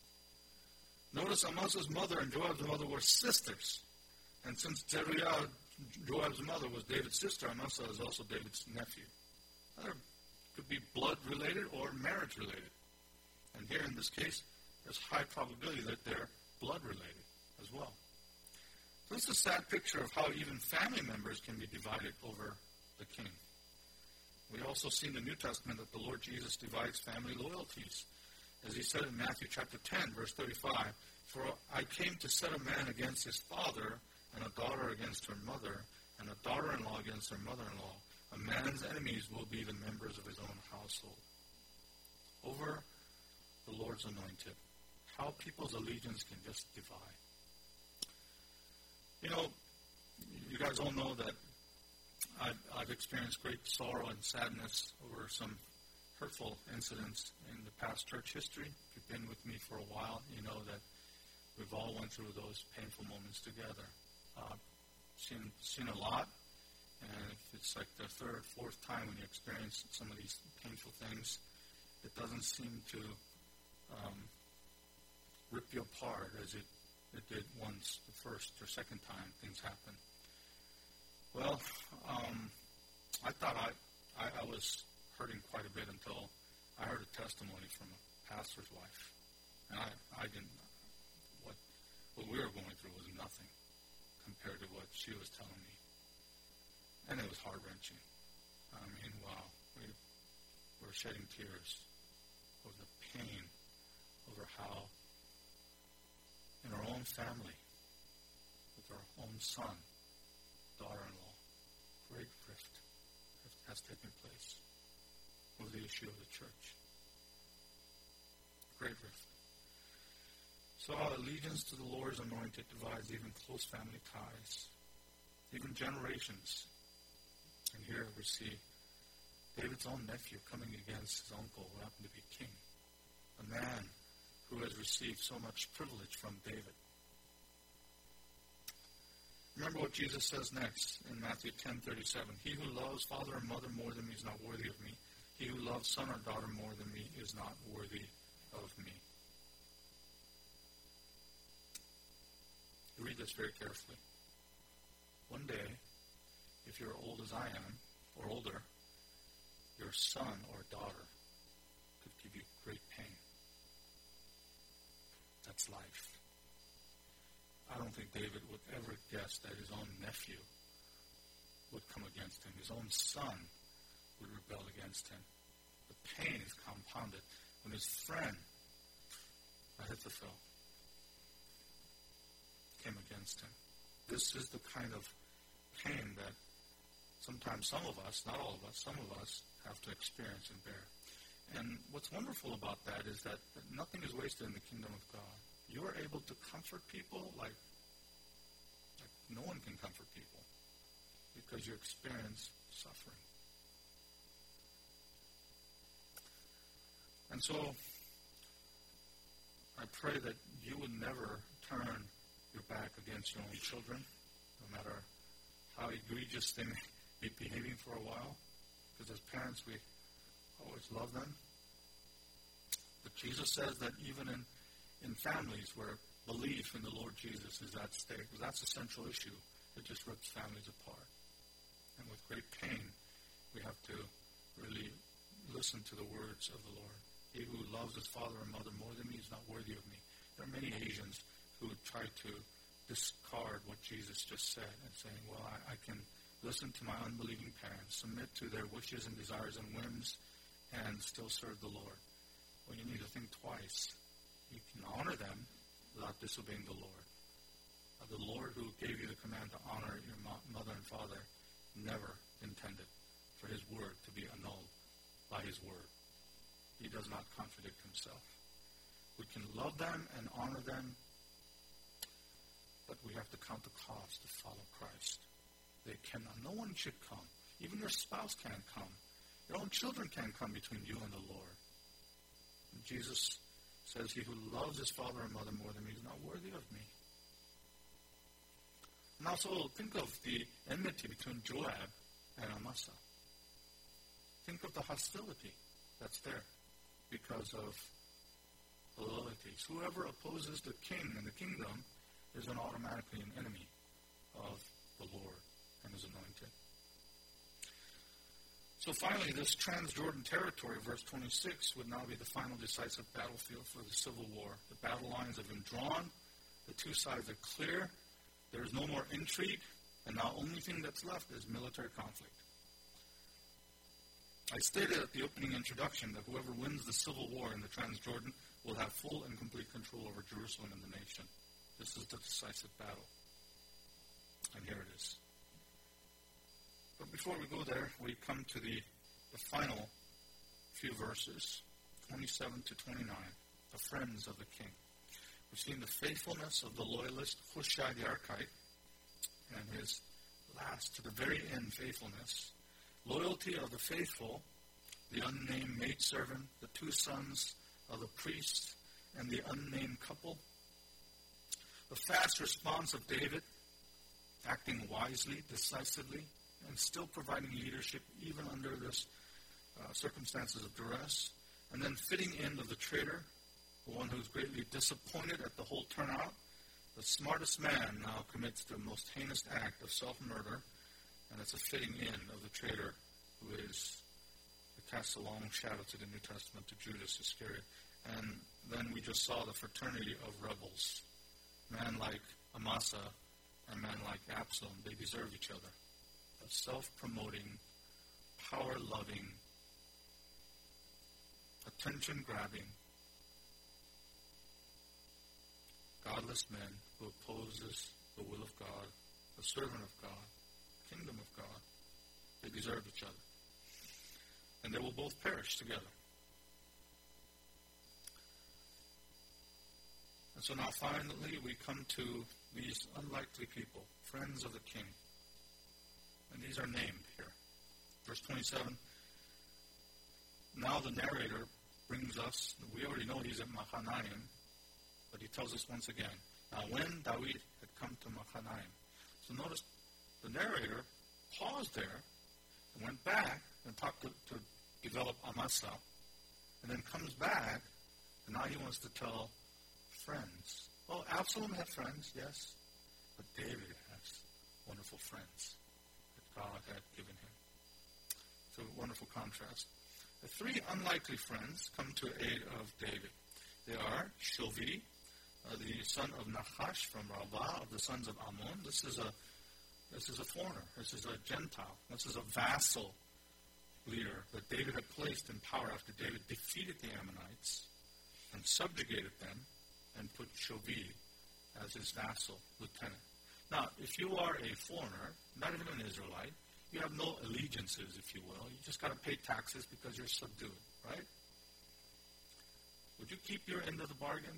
Notice Amasa's mother and Joab's mother were sisters. And since Zeruiah, Joab's mother, was David's sister, Amasa is also David's nephew. Either could be blood-related or marriage-related. And here in this case, there's high probability that they're blood-related as well. So this is a sad picture of how even family members can be divided over the king. We also see in the New Testament that the Lord Jesus divides family loyalties. As he said in Matthew chapter ten, verse thirty-five, "For I came to set a man against his father, and a daughter against her mother, and a daughter-in-law against her mother-in-law. A man's enemies will be the members of his own household." Over the Lord's anointed, how people's allegiance can just divide. You know, you guys all know that I've, I've experienced great sorrow and sadness over some hurtful incidents in the past church history. If you've been with me for a while, you know that we've all went through those painful moments together. Uh, seen seen a lot, and if it's like the third, fourth time when you experience some of these painful things, it doesn't seem to um, rip you apart as it, it did once the first or second time things happen. Well, um, I thought I, I, I was hurting quite a bit until I heard a testimony from a pastor's wife, and I, I didn't. What what we were going through was nothing compared to what she was telling me. And it was heart-wrenching. I mean, wow. We were shedding tears over the pain, over how in our own family, with our own son, daughter-in-law. Great rift has taken place over the issue of the church. Great rift. So our allegiance to the Lord's anointed divides even close family ties, even generations. And here we see David's own nephew coming against his uncle, who happened to be king, a man who has received so much privilege from David. Remember what Jesus says next in Matthew ten thirty-seven. He who loves father or mother more than me is not worthy of me. He who loves son or daughter more than me is not worthy of me. Read this very carefully. One day, if you're old as I am, or older, your son or daughter could give you great pain. That's life. I don't think David would ever guess that his own nephew would come against him. His own son would rebel against him. The pain is compounded when his friend, Ahithophel, came against him. This is the kind of pain that sometimes some of us, not all of us, some of us have to experience and bear. And what's wonderful about that is that, that nothing is wasted in the kingdom of God. You are able to comfort people like, like no one can comfort people because you experience suffering. And so I pray that you would never turn your back against your own children, no matter how egregious they may be behaving for a while, because as parents we always love them. But Jesus says that even in, in families where belief in the Lord Jesus is at stake, because that's a central issue, it just rips families apart. And with great pain, we have to really listen to the words of the Lord. He who loves his father or mother more than me is not worthy of me. There are many Asians who try to discard what Jesus just said and saying, well, I, I can listen to my unbelieving parents, submit to their wishes and desires and whims, and still serve the Lord. Well, you need to think twice. You can honor them without disobeying the Lord. Uh, the Lord who gave you the command to honor your mo- mother and father never intended for his word to be annulled by his word. He does not contradict himself. We can love them and honor them, but we have to count the cost to follow Christ. They cannot. No one should come. Even your spouse can't come. Your own children can't come between you and the Lord. And Jesus says, he who loves his father or mother more than me is not worthy of me. And also think of the enmity between Joab and Amasa. Think of the hostility that's there because of the loyalties. Whoever opposes the king and the kingdom is an automatically an enemy of the Lord and his anointed. So finally, this Transjordan territory, verse twenty-six, would now be the final decisive battlefield for the civil war. The battle lines have been drawn. The two sides are clear. There is no more intrigue. And now only thing that's left is military conflict. I stated at the opening introduction that whoever wins the civil war in the Transjordan will have full and complete control over Jerusalem and the nation. This is the decisive battle. And here it is. But before we go there, we come to the, the final few verses, twenty-seven to twenty-nine, the friends of the king. We've seen the faithfulness of the loyalist Hushai the Archite and his last to the very end faithfulness. Loyalty of the faithful, the unnamed maidservant, the two sons of the priest, and the unnamed couple. The fast response of David, acting wisely, decisively, and still providing leadership even under this uh, circumstances of duress. And then fitting in of the traitor, the one who's greatly disappointed at the whole turnout. The smartest man now commits the most heinous act of self-murder, and it's a fitting in of the traitor who is casts a long shadow to the New Testament, to Judas Iscariot. And then we just saw the fraternity of rebels. Man like Amasa and man like Absalom, they deserve each other. A self-promoting, power-loving, attention-grabbing, godless men who opposes the will of God, the servant of God, kingdom of God. They deserve each other. And they will both perish together. And so now finally we come to these unlikely people, friends of the king. And these are named here. Verse twenty-seven, now the narrator brings us, we already know he's at Mahanaim, but he tells us once again. Now when David had come to Mahanaim. So notice the narrator paused there and went back and talked to, to develop Amasa, and then comes back, and now he wants to tell friends. Well, Absalom had friends, yes, but David has wonderful friends that God had given him. So a wonderful contrast. The three unlikely friends come to aid of David. They are Shovi, uh, the son of Nahash from Rabbah, of the sons of Ammon. This is a this is a foreigner. This is a Gentile. This is a vassal leader that David had placed in power after David defeated the Ammonites and subjugated them and put Shovi as his vassal lieutenant. Now, if you are a foreigner, not even an Israelite, you have no allegiances, if you will. You just got to pay taxes because you're subdued, right? Would you keep your end of the bargain?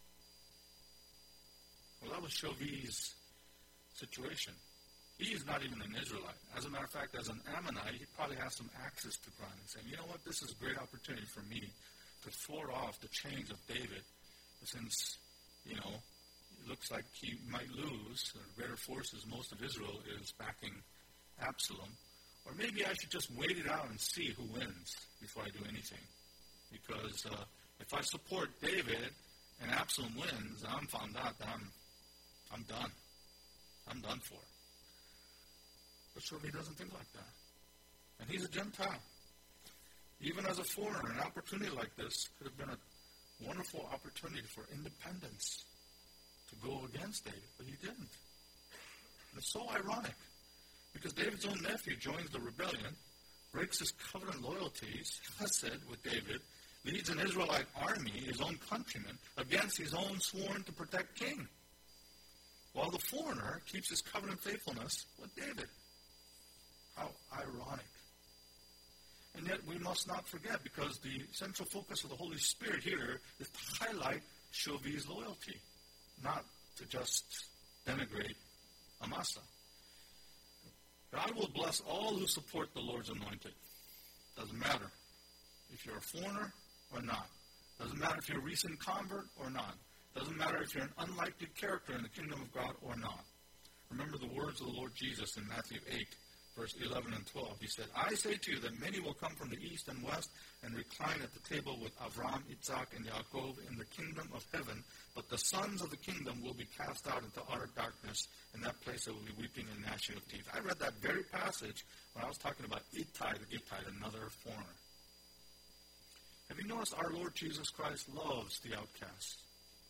Well, that was Shovi's situation. He is not even an Israelite. As a matter of fact, as an Ammonite, he probably has some axes to grind and saying, you know what, this is a great opportunity for me to thwart off the chains of David, since, you know, it looks like he might lose. The greater forces, most of Israel is backing Absalom. Or maybe I should just wait it out and see who wins before I do anything. Because uh, if I support David and Absalom wins, I'm found out that I'm, I'm done. I'm done for. But Shovi doesn't think like that. And he's a Gentile. Even as a foreigner, an opportunity like this could have been a wonderful opportunity for independence to go against David, but he didn't. And it's so ironic, because David's own nephew joins the rebellion, breaks his covenant loyalties, said with David, leads an Israelite army, his own countrymen, against his own sworn to protect king, while the foreigner keeps his covenant faithfulness with David. How ironic. And yet we must not forget, because the central focus of the Holy Spirit here is to highlight Shovi's loyalty, not to just denigrate Amasa. God will bless all who support the Lord's anointed. Doesn't matter if you're a foreigner or not. Doesn't matter if you're a recent convert or not. Doesn't matter if you're an unlikely character in the kingdom of God or not. Remember the words of the Lord Jesus in Matthew eight, verse eleven and twelve. He said, I say to you that many will come from the east and west and recline at the table with Avram, Isaac, and Yaakov in the kingdom of heaven, but the sons of the kingdom will be cast out into utter darkness. In that place there will be weeping and gnashing of teeth. I read that very passage when I was talking about Ittai the Gittite, another foreigner. Have you noticed our Lord Jesus Christ loves the outcast?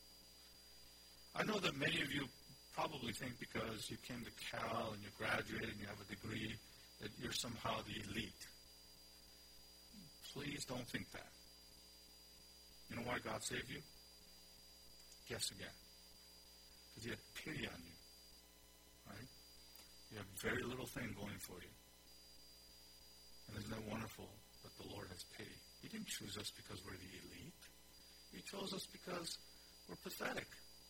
I know that many of you probably think because you came to Cal and you graduated and you have a degree that you're somehow the elite. Please don't think that. You know why God saved you? Guess again. Because he had pity on you. Right? You have very little thing going for you. And isn't it wonderful that the Lord has pity? He didn't choose us because we're the elite. He chose us because we're pathetic.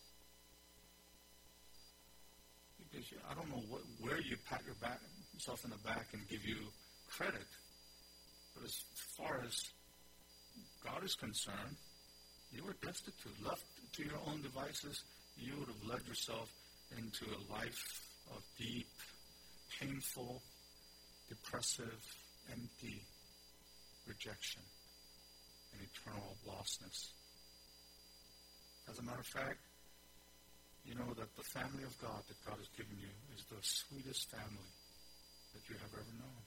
Because you, I don't know what, where you pat your back, yourself in the back and give you credit. But as far as God is concerned, you were destitute. Left to your own devices, you would have led yourself into a life of deep, painful, depressive, empty rejection and eternal lostness. As a matter of fact, you know that the family of God that God has given you is the sweetest family that you have ever known.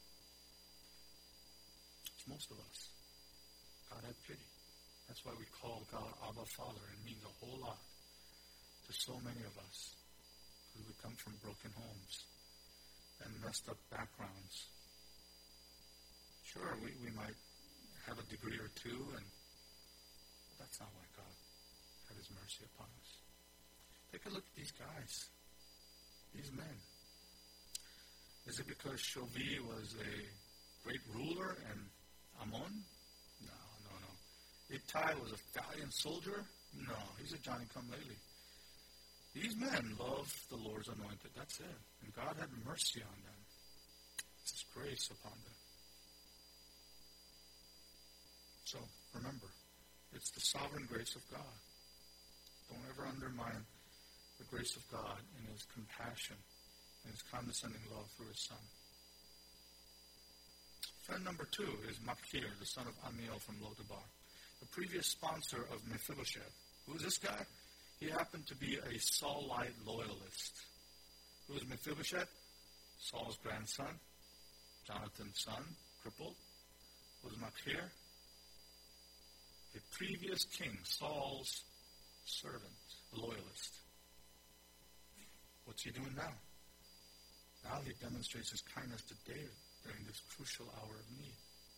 It's most of us. God had pity. That's why we call God Abba Father. It means a whole lot to so many of us, because we come from broken homes and messed up backgrounds. Sure, we, we might have a degree or two, and that's not why God had his mercy upon us. Take a look at these guys, these men. Is it because Shovi was a great ruler and Ammon? No, no, no. Ittai was a valiant soldier? No, he's a Johnny-come-lately. These men loved the Lord's anointed. That's it. And God had mercy on them. It's His grace upon them. So, remember, it's the sovereign grace of God. Don't ever undermine the grace of God in His compassion and His condescending love through His Son. Friend number two is Machir, the son of Amiel from Lodabar, the previous sponsor of Mephibosheth. Who is this guy? He happened to be a Saulite loyalist. Who is Mephibosheth? Saul's grandson, Jonathan's son, crippled. Who is Machir? The previous king, Saul's servant, loyalist. What's he doing now? Now he demonstrates his kindness to David during this crucial hour of need.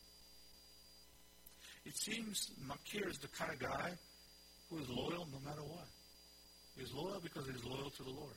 It seems Machir is the kind of guy who is loyal no matter what. He is loyal because he is loyal to the Lord.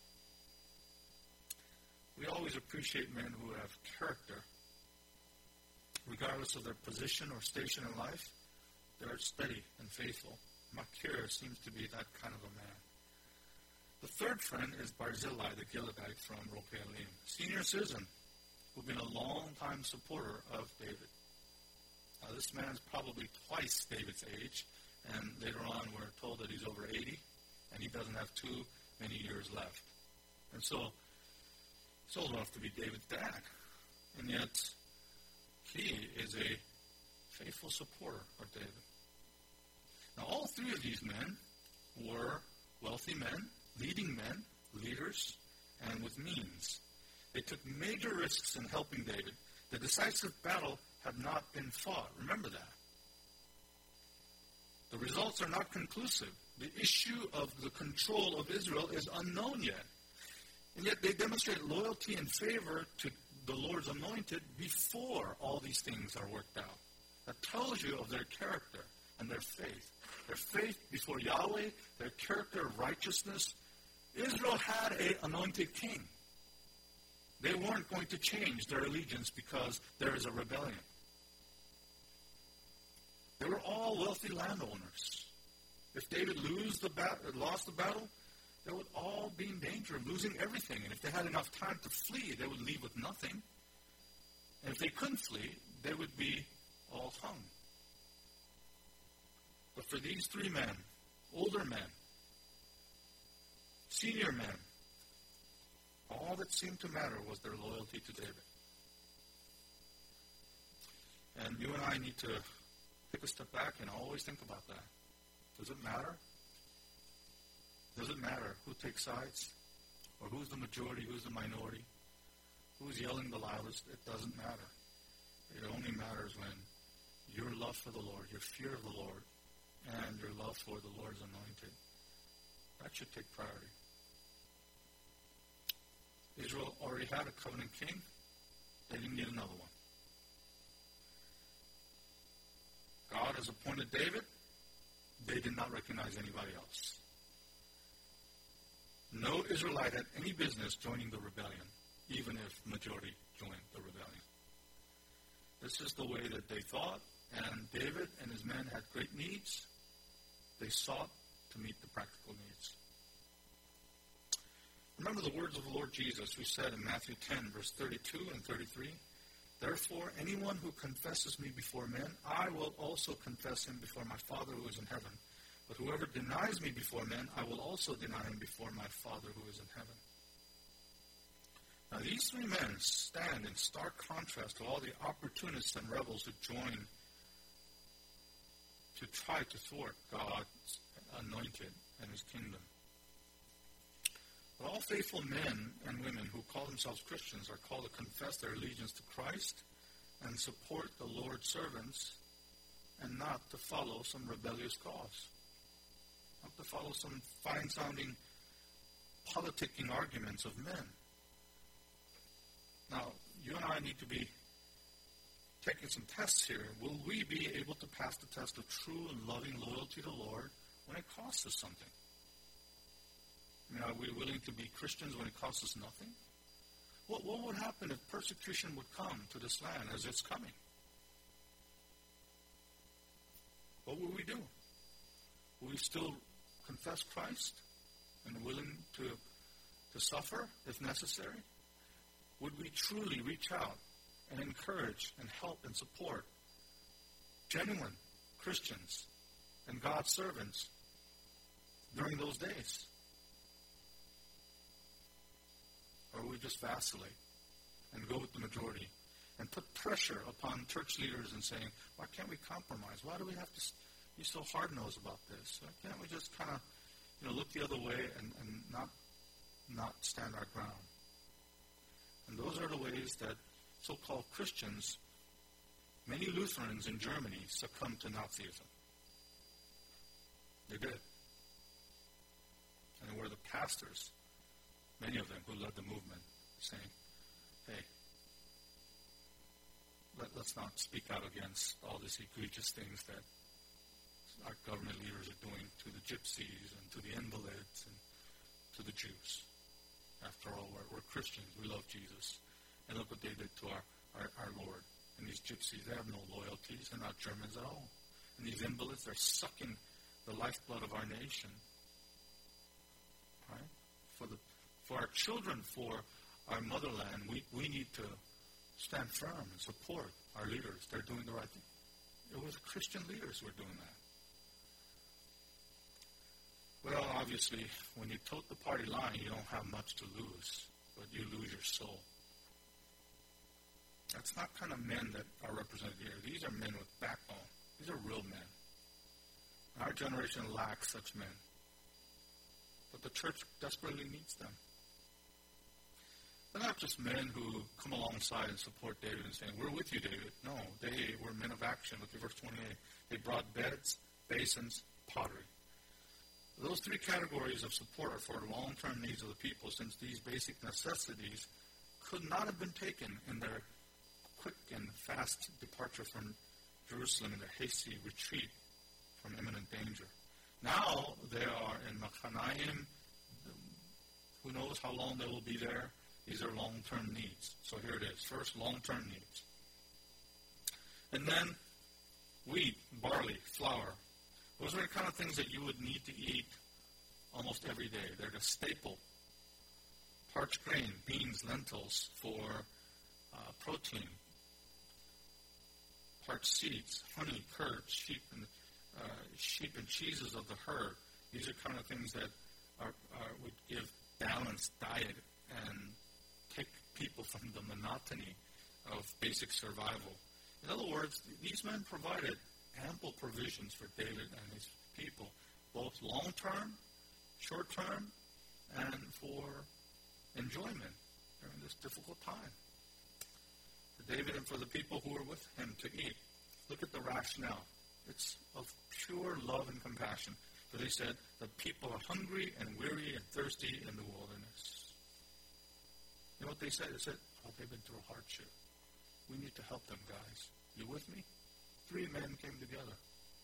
We always appreciate men who have character. Regardless of their position or station in life, they're steady and faithful. Machir seems to be that kind of a man. The third friend is Barzillai, the Gileadite from Rokealim, senior citizen, who's been a long-time supporter of David. Now, this man's probably twice David's age, and later on we're told that he's over eighty, and he doesn't have too many years left. And so, he's old enough to be David's dad, and yet he is a faithful supporter of David. Now, all three of these men were wealthy men, leading men, leaders, and with means. They took major risks in helping David. The decisive battle had not been fought. Remember that. The results are not conclusive. The issue of the control of Israel is unknown yet. And yet they demonstrate loyalty and favor to the Lord's anointed before all these things are worked out. That tells you of their character and their faith. Their faith before Yahweh, their character of righteousness. Israel had an anointed king. They weren't going to change their allegiance because there is a rebellion. They were all wealthy landowners. If David lose the bat- lost the battle, they would all be in danger of losing everything. And if they had enough time to flee, they would leave with nothing. And if they couldn't flee, they would be all hung. But for these three men, older men, senior men, all that seemed to matter was their loyalty to David. And you and I need to take a step back and always think about that. Does it matter? Does it matter who takes sides? Or who's the majority, who's the minority? Who's yelling the loudest? It doesn't matter. It only matters when your love for the Lord, your fear of the Lord, and your love for the Lord's anointed, that should take priority. Israel already had a covenant king. They didn't need another one. God has appointed David. They did not recognize anybody else. No Israelite had any business joining the rebellion, even if majority joined the rebellion. This is the way that they thought, and David and his men had great needs. They sought to meet the practical needs. Remember the words of the Lord Jesus, who said in Matthew ten, verse thirty-two and thirty-three, "Therefore, anyone who confesses me before men, I will also confess him before my Father who is in heaven. But whoever denies me before men, I will also deny him before my Father who is in heaven." Now, these three men stand in stark contrast to all the opportunists and rebels who join to try to thwart God's anointed and his kingdom. But all faithful men and women who call themselves Christians are called to confess their allegiance to Christ and support the Lord's servants, and not to follow some rebellious cause. Not to follow some fine-sounding politicking arguments of men. Now, you and I need to be taking some tests here. Will we be able to pass the test of true and loving loyalty to the Lord when it costs us something? I mean, are we willing to be Christians when it costs us nothing? What, what would happen if persecution would come to this land as it's coming? What would we do? Will we still confess Christ and willing to, to suffer if necessary? Would we truly reach out and encourage and help and support genuine Christians and God's servants during those days? Or will we just vacillate and go with the majority and put pressure upon church leaders and saying, why can't we compromise? Why do we have to be so hard-nosed about this? Why can't we just kind of, you know, look the other way and, and not not stand our ground? And those are the ways that so-called Christians, many Lutherans in Germany, succumbed to Nazism. They did. And they were the pastors, many of them who led the movement, saying, hey, let, let's not speak out against all these egregious things that our government leaders are doing to the gypsies and to the invalids and to the Jews. After all, we're, we're Christians. We love Jesus. And look what they did to our, our, our Lord. And these gypsies, they have no loyalties. They're not Germans at all. And these invalids, they're sucking the lifeblood of our nation. Right? For the for our children, for our motherland, we, we need to stand firm and support our leaders. They're doing the right thing. It was Christian leaders who were doing that. Well, obviously, when you tote the party line, you don't have much to lose, but you lose your soul. That's not kind of men that are represented here. These are men with backbone. These are real men. Our generation lacks such men. But the church desperately needs them. They're not just men who come alongside and support David and saying, we're with you, David. No, they were men of action. Look at verse twenty-eight. They brought beds, basins, pottery. Those three categories of support are for long-term needs of the people, since these basic necessities could not have been taken in their quick and fast departure from Jerusalem, in their hasty retreat from imminent danger. Now they are in Machanaim. Who knows how long they will be there? These are long-term needs. So here it is. First, long-term needs. And then wheat, barley, flour. Those are the kind of things that you would need to eat almost every day. They're the staple. Parched grain, beans, lentils for uh, protein. Parched seeds, honey, curd, sheep and uh, sheep and cheeses of the herd. These are kind of things that are, are, would give balanced diet and take people from the monotony of basic survival. In other words, these men provided ample provisions for David and his people, both long-term, short-term, and for enjoyment during this difficult time. For David and for the people who were with him to eat. Look at the rationale. It's of pure love and compassion. For they said, the people are hungry and weary and thirsty in the wilderness. You know what they said? They said, oh, they've been through hardship. We need to help them, guys. You with me? Three men came together.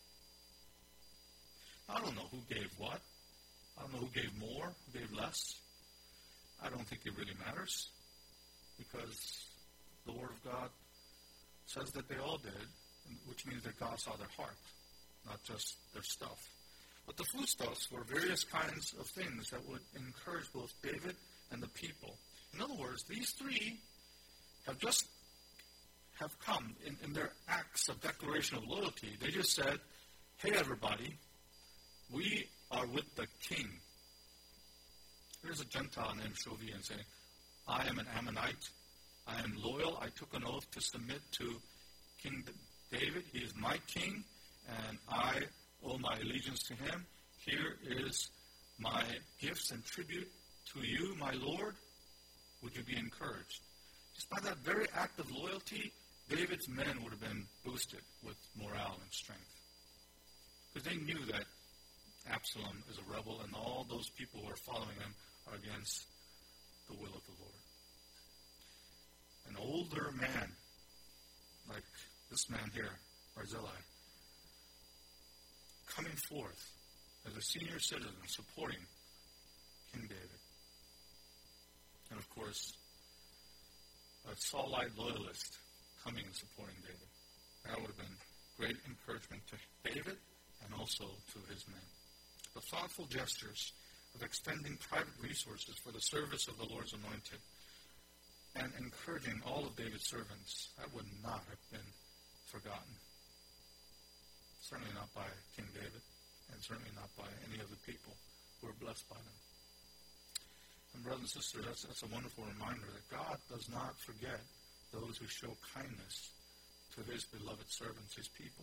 I don't know who gave what. I don't know who gave more, who gave less. I don't think it really matters, because the Word of God says that they all did, which means that God saw their heart, not just their stuff. But the foodstuffs were various kinds of things that would encourage both David and the people. In other words, these three have just have come in, in their acts of declaration of loyalty. They just said, hey, everybody, we are with the king. Here's a Gentile named Shovian saying, I am an Ammonite. I am loyal. I took an oath to submit to King David. He is my king, and I owe my allegiance to him. Here is my gifts and tribute to you, my Lord. Would you be encouraged? Just by that very act of loyalty, David's men would have been boosted with morale and strength. Because they knew that Absalom is a rebel, and all those people who are following him are against the will of the Lord. An older man, like this man here, Barzillai, coming forth as a senior citizen, supporting King David. And of course, a Saulite loyalist coming and supporting David. That would have been great encouragement to David and also to his men. The thoughtful gestures of extending private resources for the service of the Lord's anointed and encouraging all of David's servants, that would not have been forgotten. Certainly not by King David, and certainly not by any of the people who were blessed by them. And brothers and sisters, that's, that's a wonderful reminder that God does not forget those who show kindness to his beloved servants, his people.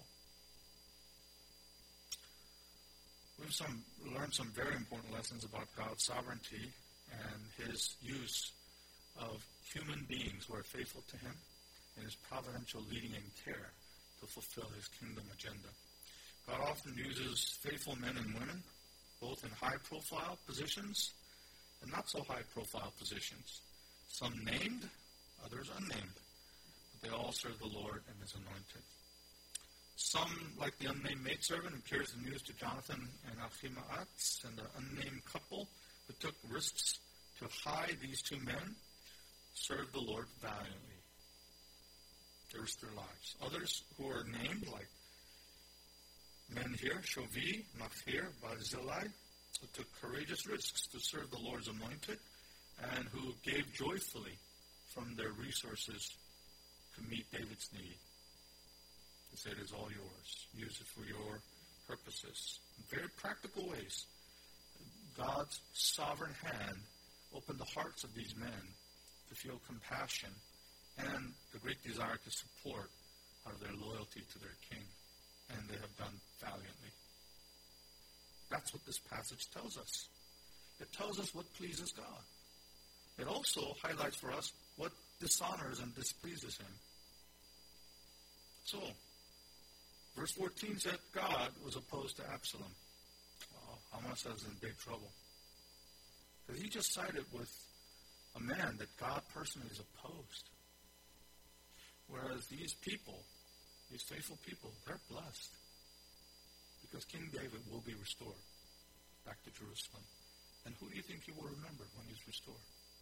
We've some, learned some very important lessons about God's sovereignty and his use of human beings who are faithful to him and his providential leading and care to fulfill his kingdom agenda. God often uses faithful men and women, both in high-profile positions and not-so-high-profile positions. Some named, others unnamed, but they all serve the Lord and his anointed. Some, like the unnamed maidservant who carries the news to Jonathan and Ahimaaz, and the unnamed couple who took risks to hide these two men, served the Lord valiantly. They risked their lives. Others who are named, like men here, Shovi, Machir, Barzillai, who took courageous risks to serve the Lord's anointed, and who gave joyfully from their resources to meet David's need. He said, it is all yours. Use it for your purposes. In very practical ways, God's sovereign hand opened the hearts of these men to feel compassion and the great desire to support out of their loyalty to their king. And they have done valiantly. That's what this passage tells us. It tells us what pleases God. It also highlights for us what dishonors and displeases him. So, verse fourteen said God was opposed to Absalom. Well, Amasa is in big trouble. Because he just sided with a man that God personally is opposed. Whereas these people, these faithful people, they're blessed. Because King David will be restored back to Jerusalem. And who do you think he will remember when he's restored?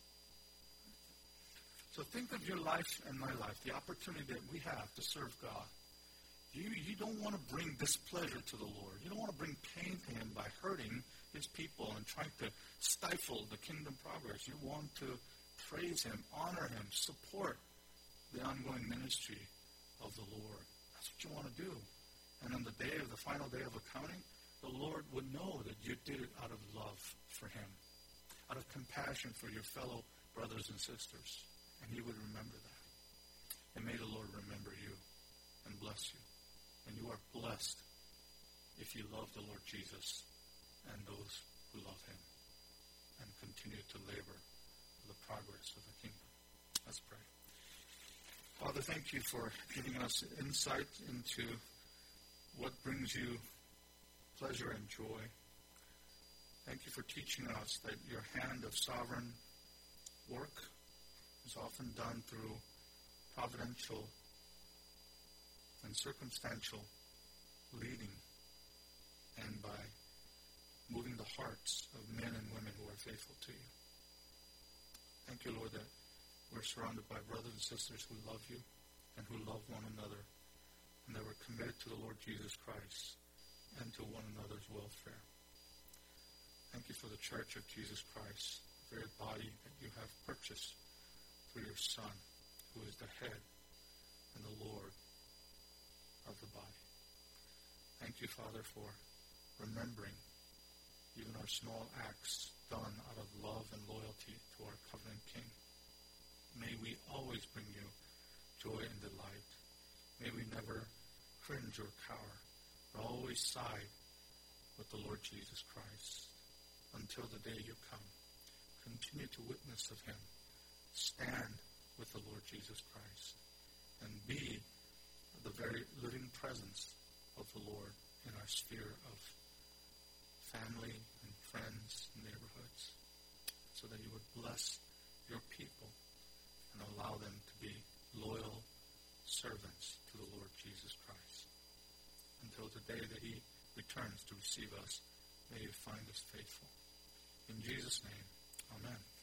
So think of your life and my life, the opportunity that we have to serve God. You, you don't want to bring displeasure to the Lord. You don't want to bring pain to him by hurting his people and trying to stifle the kingdom progress. You want to praise him, honor him, support the ongoing ministry of the Lord. That's what you want to do. And on the day of the final day of accounting, the Lord would know that you did it out of love for him, out of compassion for your fellow brothers and sisters. And he would remember that. And may the Lord remember you and bless you. And you are blessed if you love the Lord Jesus and those who love him and continue to labor for the progress of the kingdom. Let's pray. Father, thank you for giving us insight into what brings you pleasure and joy. Thank you for teaching us that your hand of sovereign work is often done through providential and circumstantial leading and by moving the hearts of men and women who are faithful to you. Thank you, Lord, that we're surrounded by brothers and sisters who love you and who love one another, and that we're committed to the Lord Jesus Christ and to one another's welfare. Thank you for the Church of Jesus Christ, the very body that you have purchased through your Son, who is the head and the Lord of the body. Thank you, Father, for remembering even our small acts done out of love and loyalty to our covenant King. May we always bring you joy and delight. May we never cringe or cower, but always side with the Lord Jesus Christ until the day you come. Continue to witness of him. Stand with the Lord Jesus Christ and be the very living presence of the Lord in our sphere of family and friends and neighborhoods, so that you would bless your people and allow them to be loyal servants to the Lord Jesus Christ. Until the day that he returns to receive us, may you find us faithful. In Jesus' name, amen.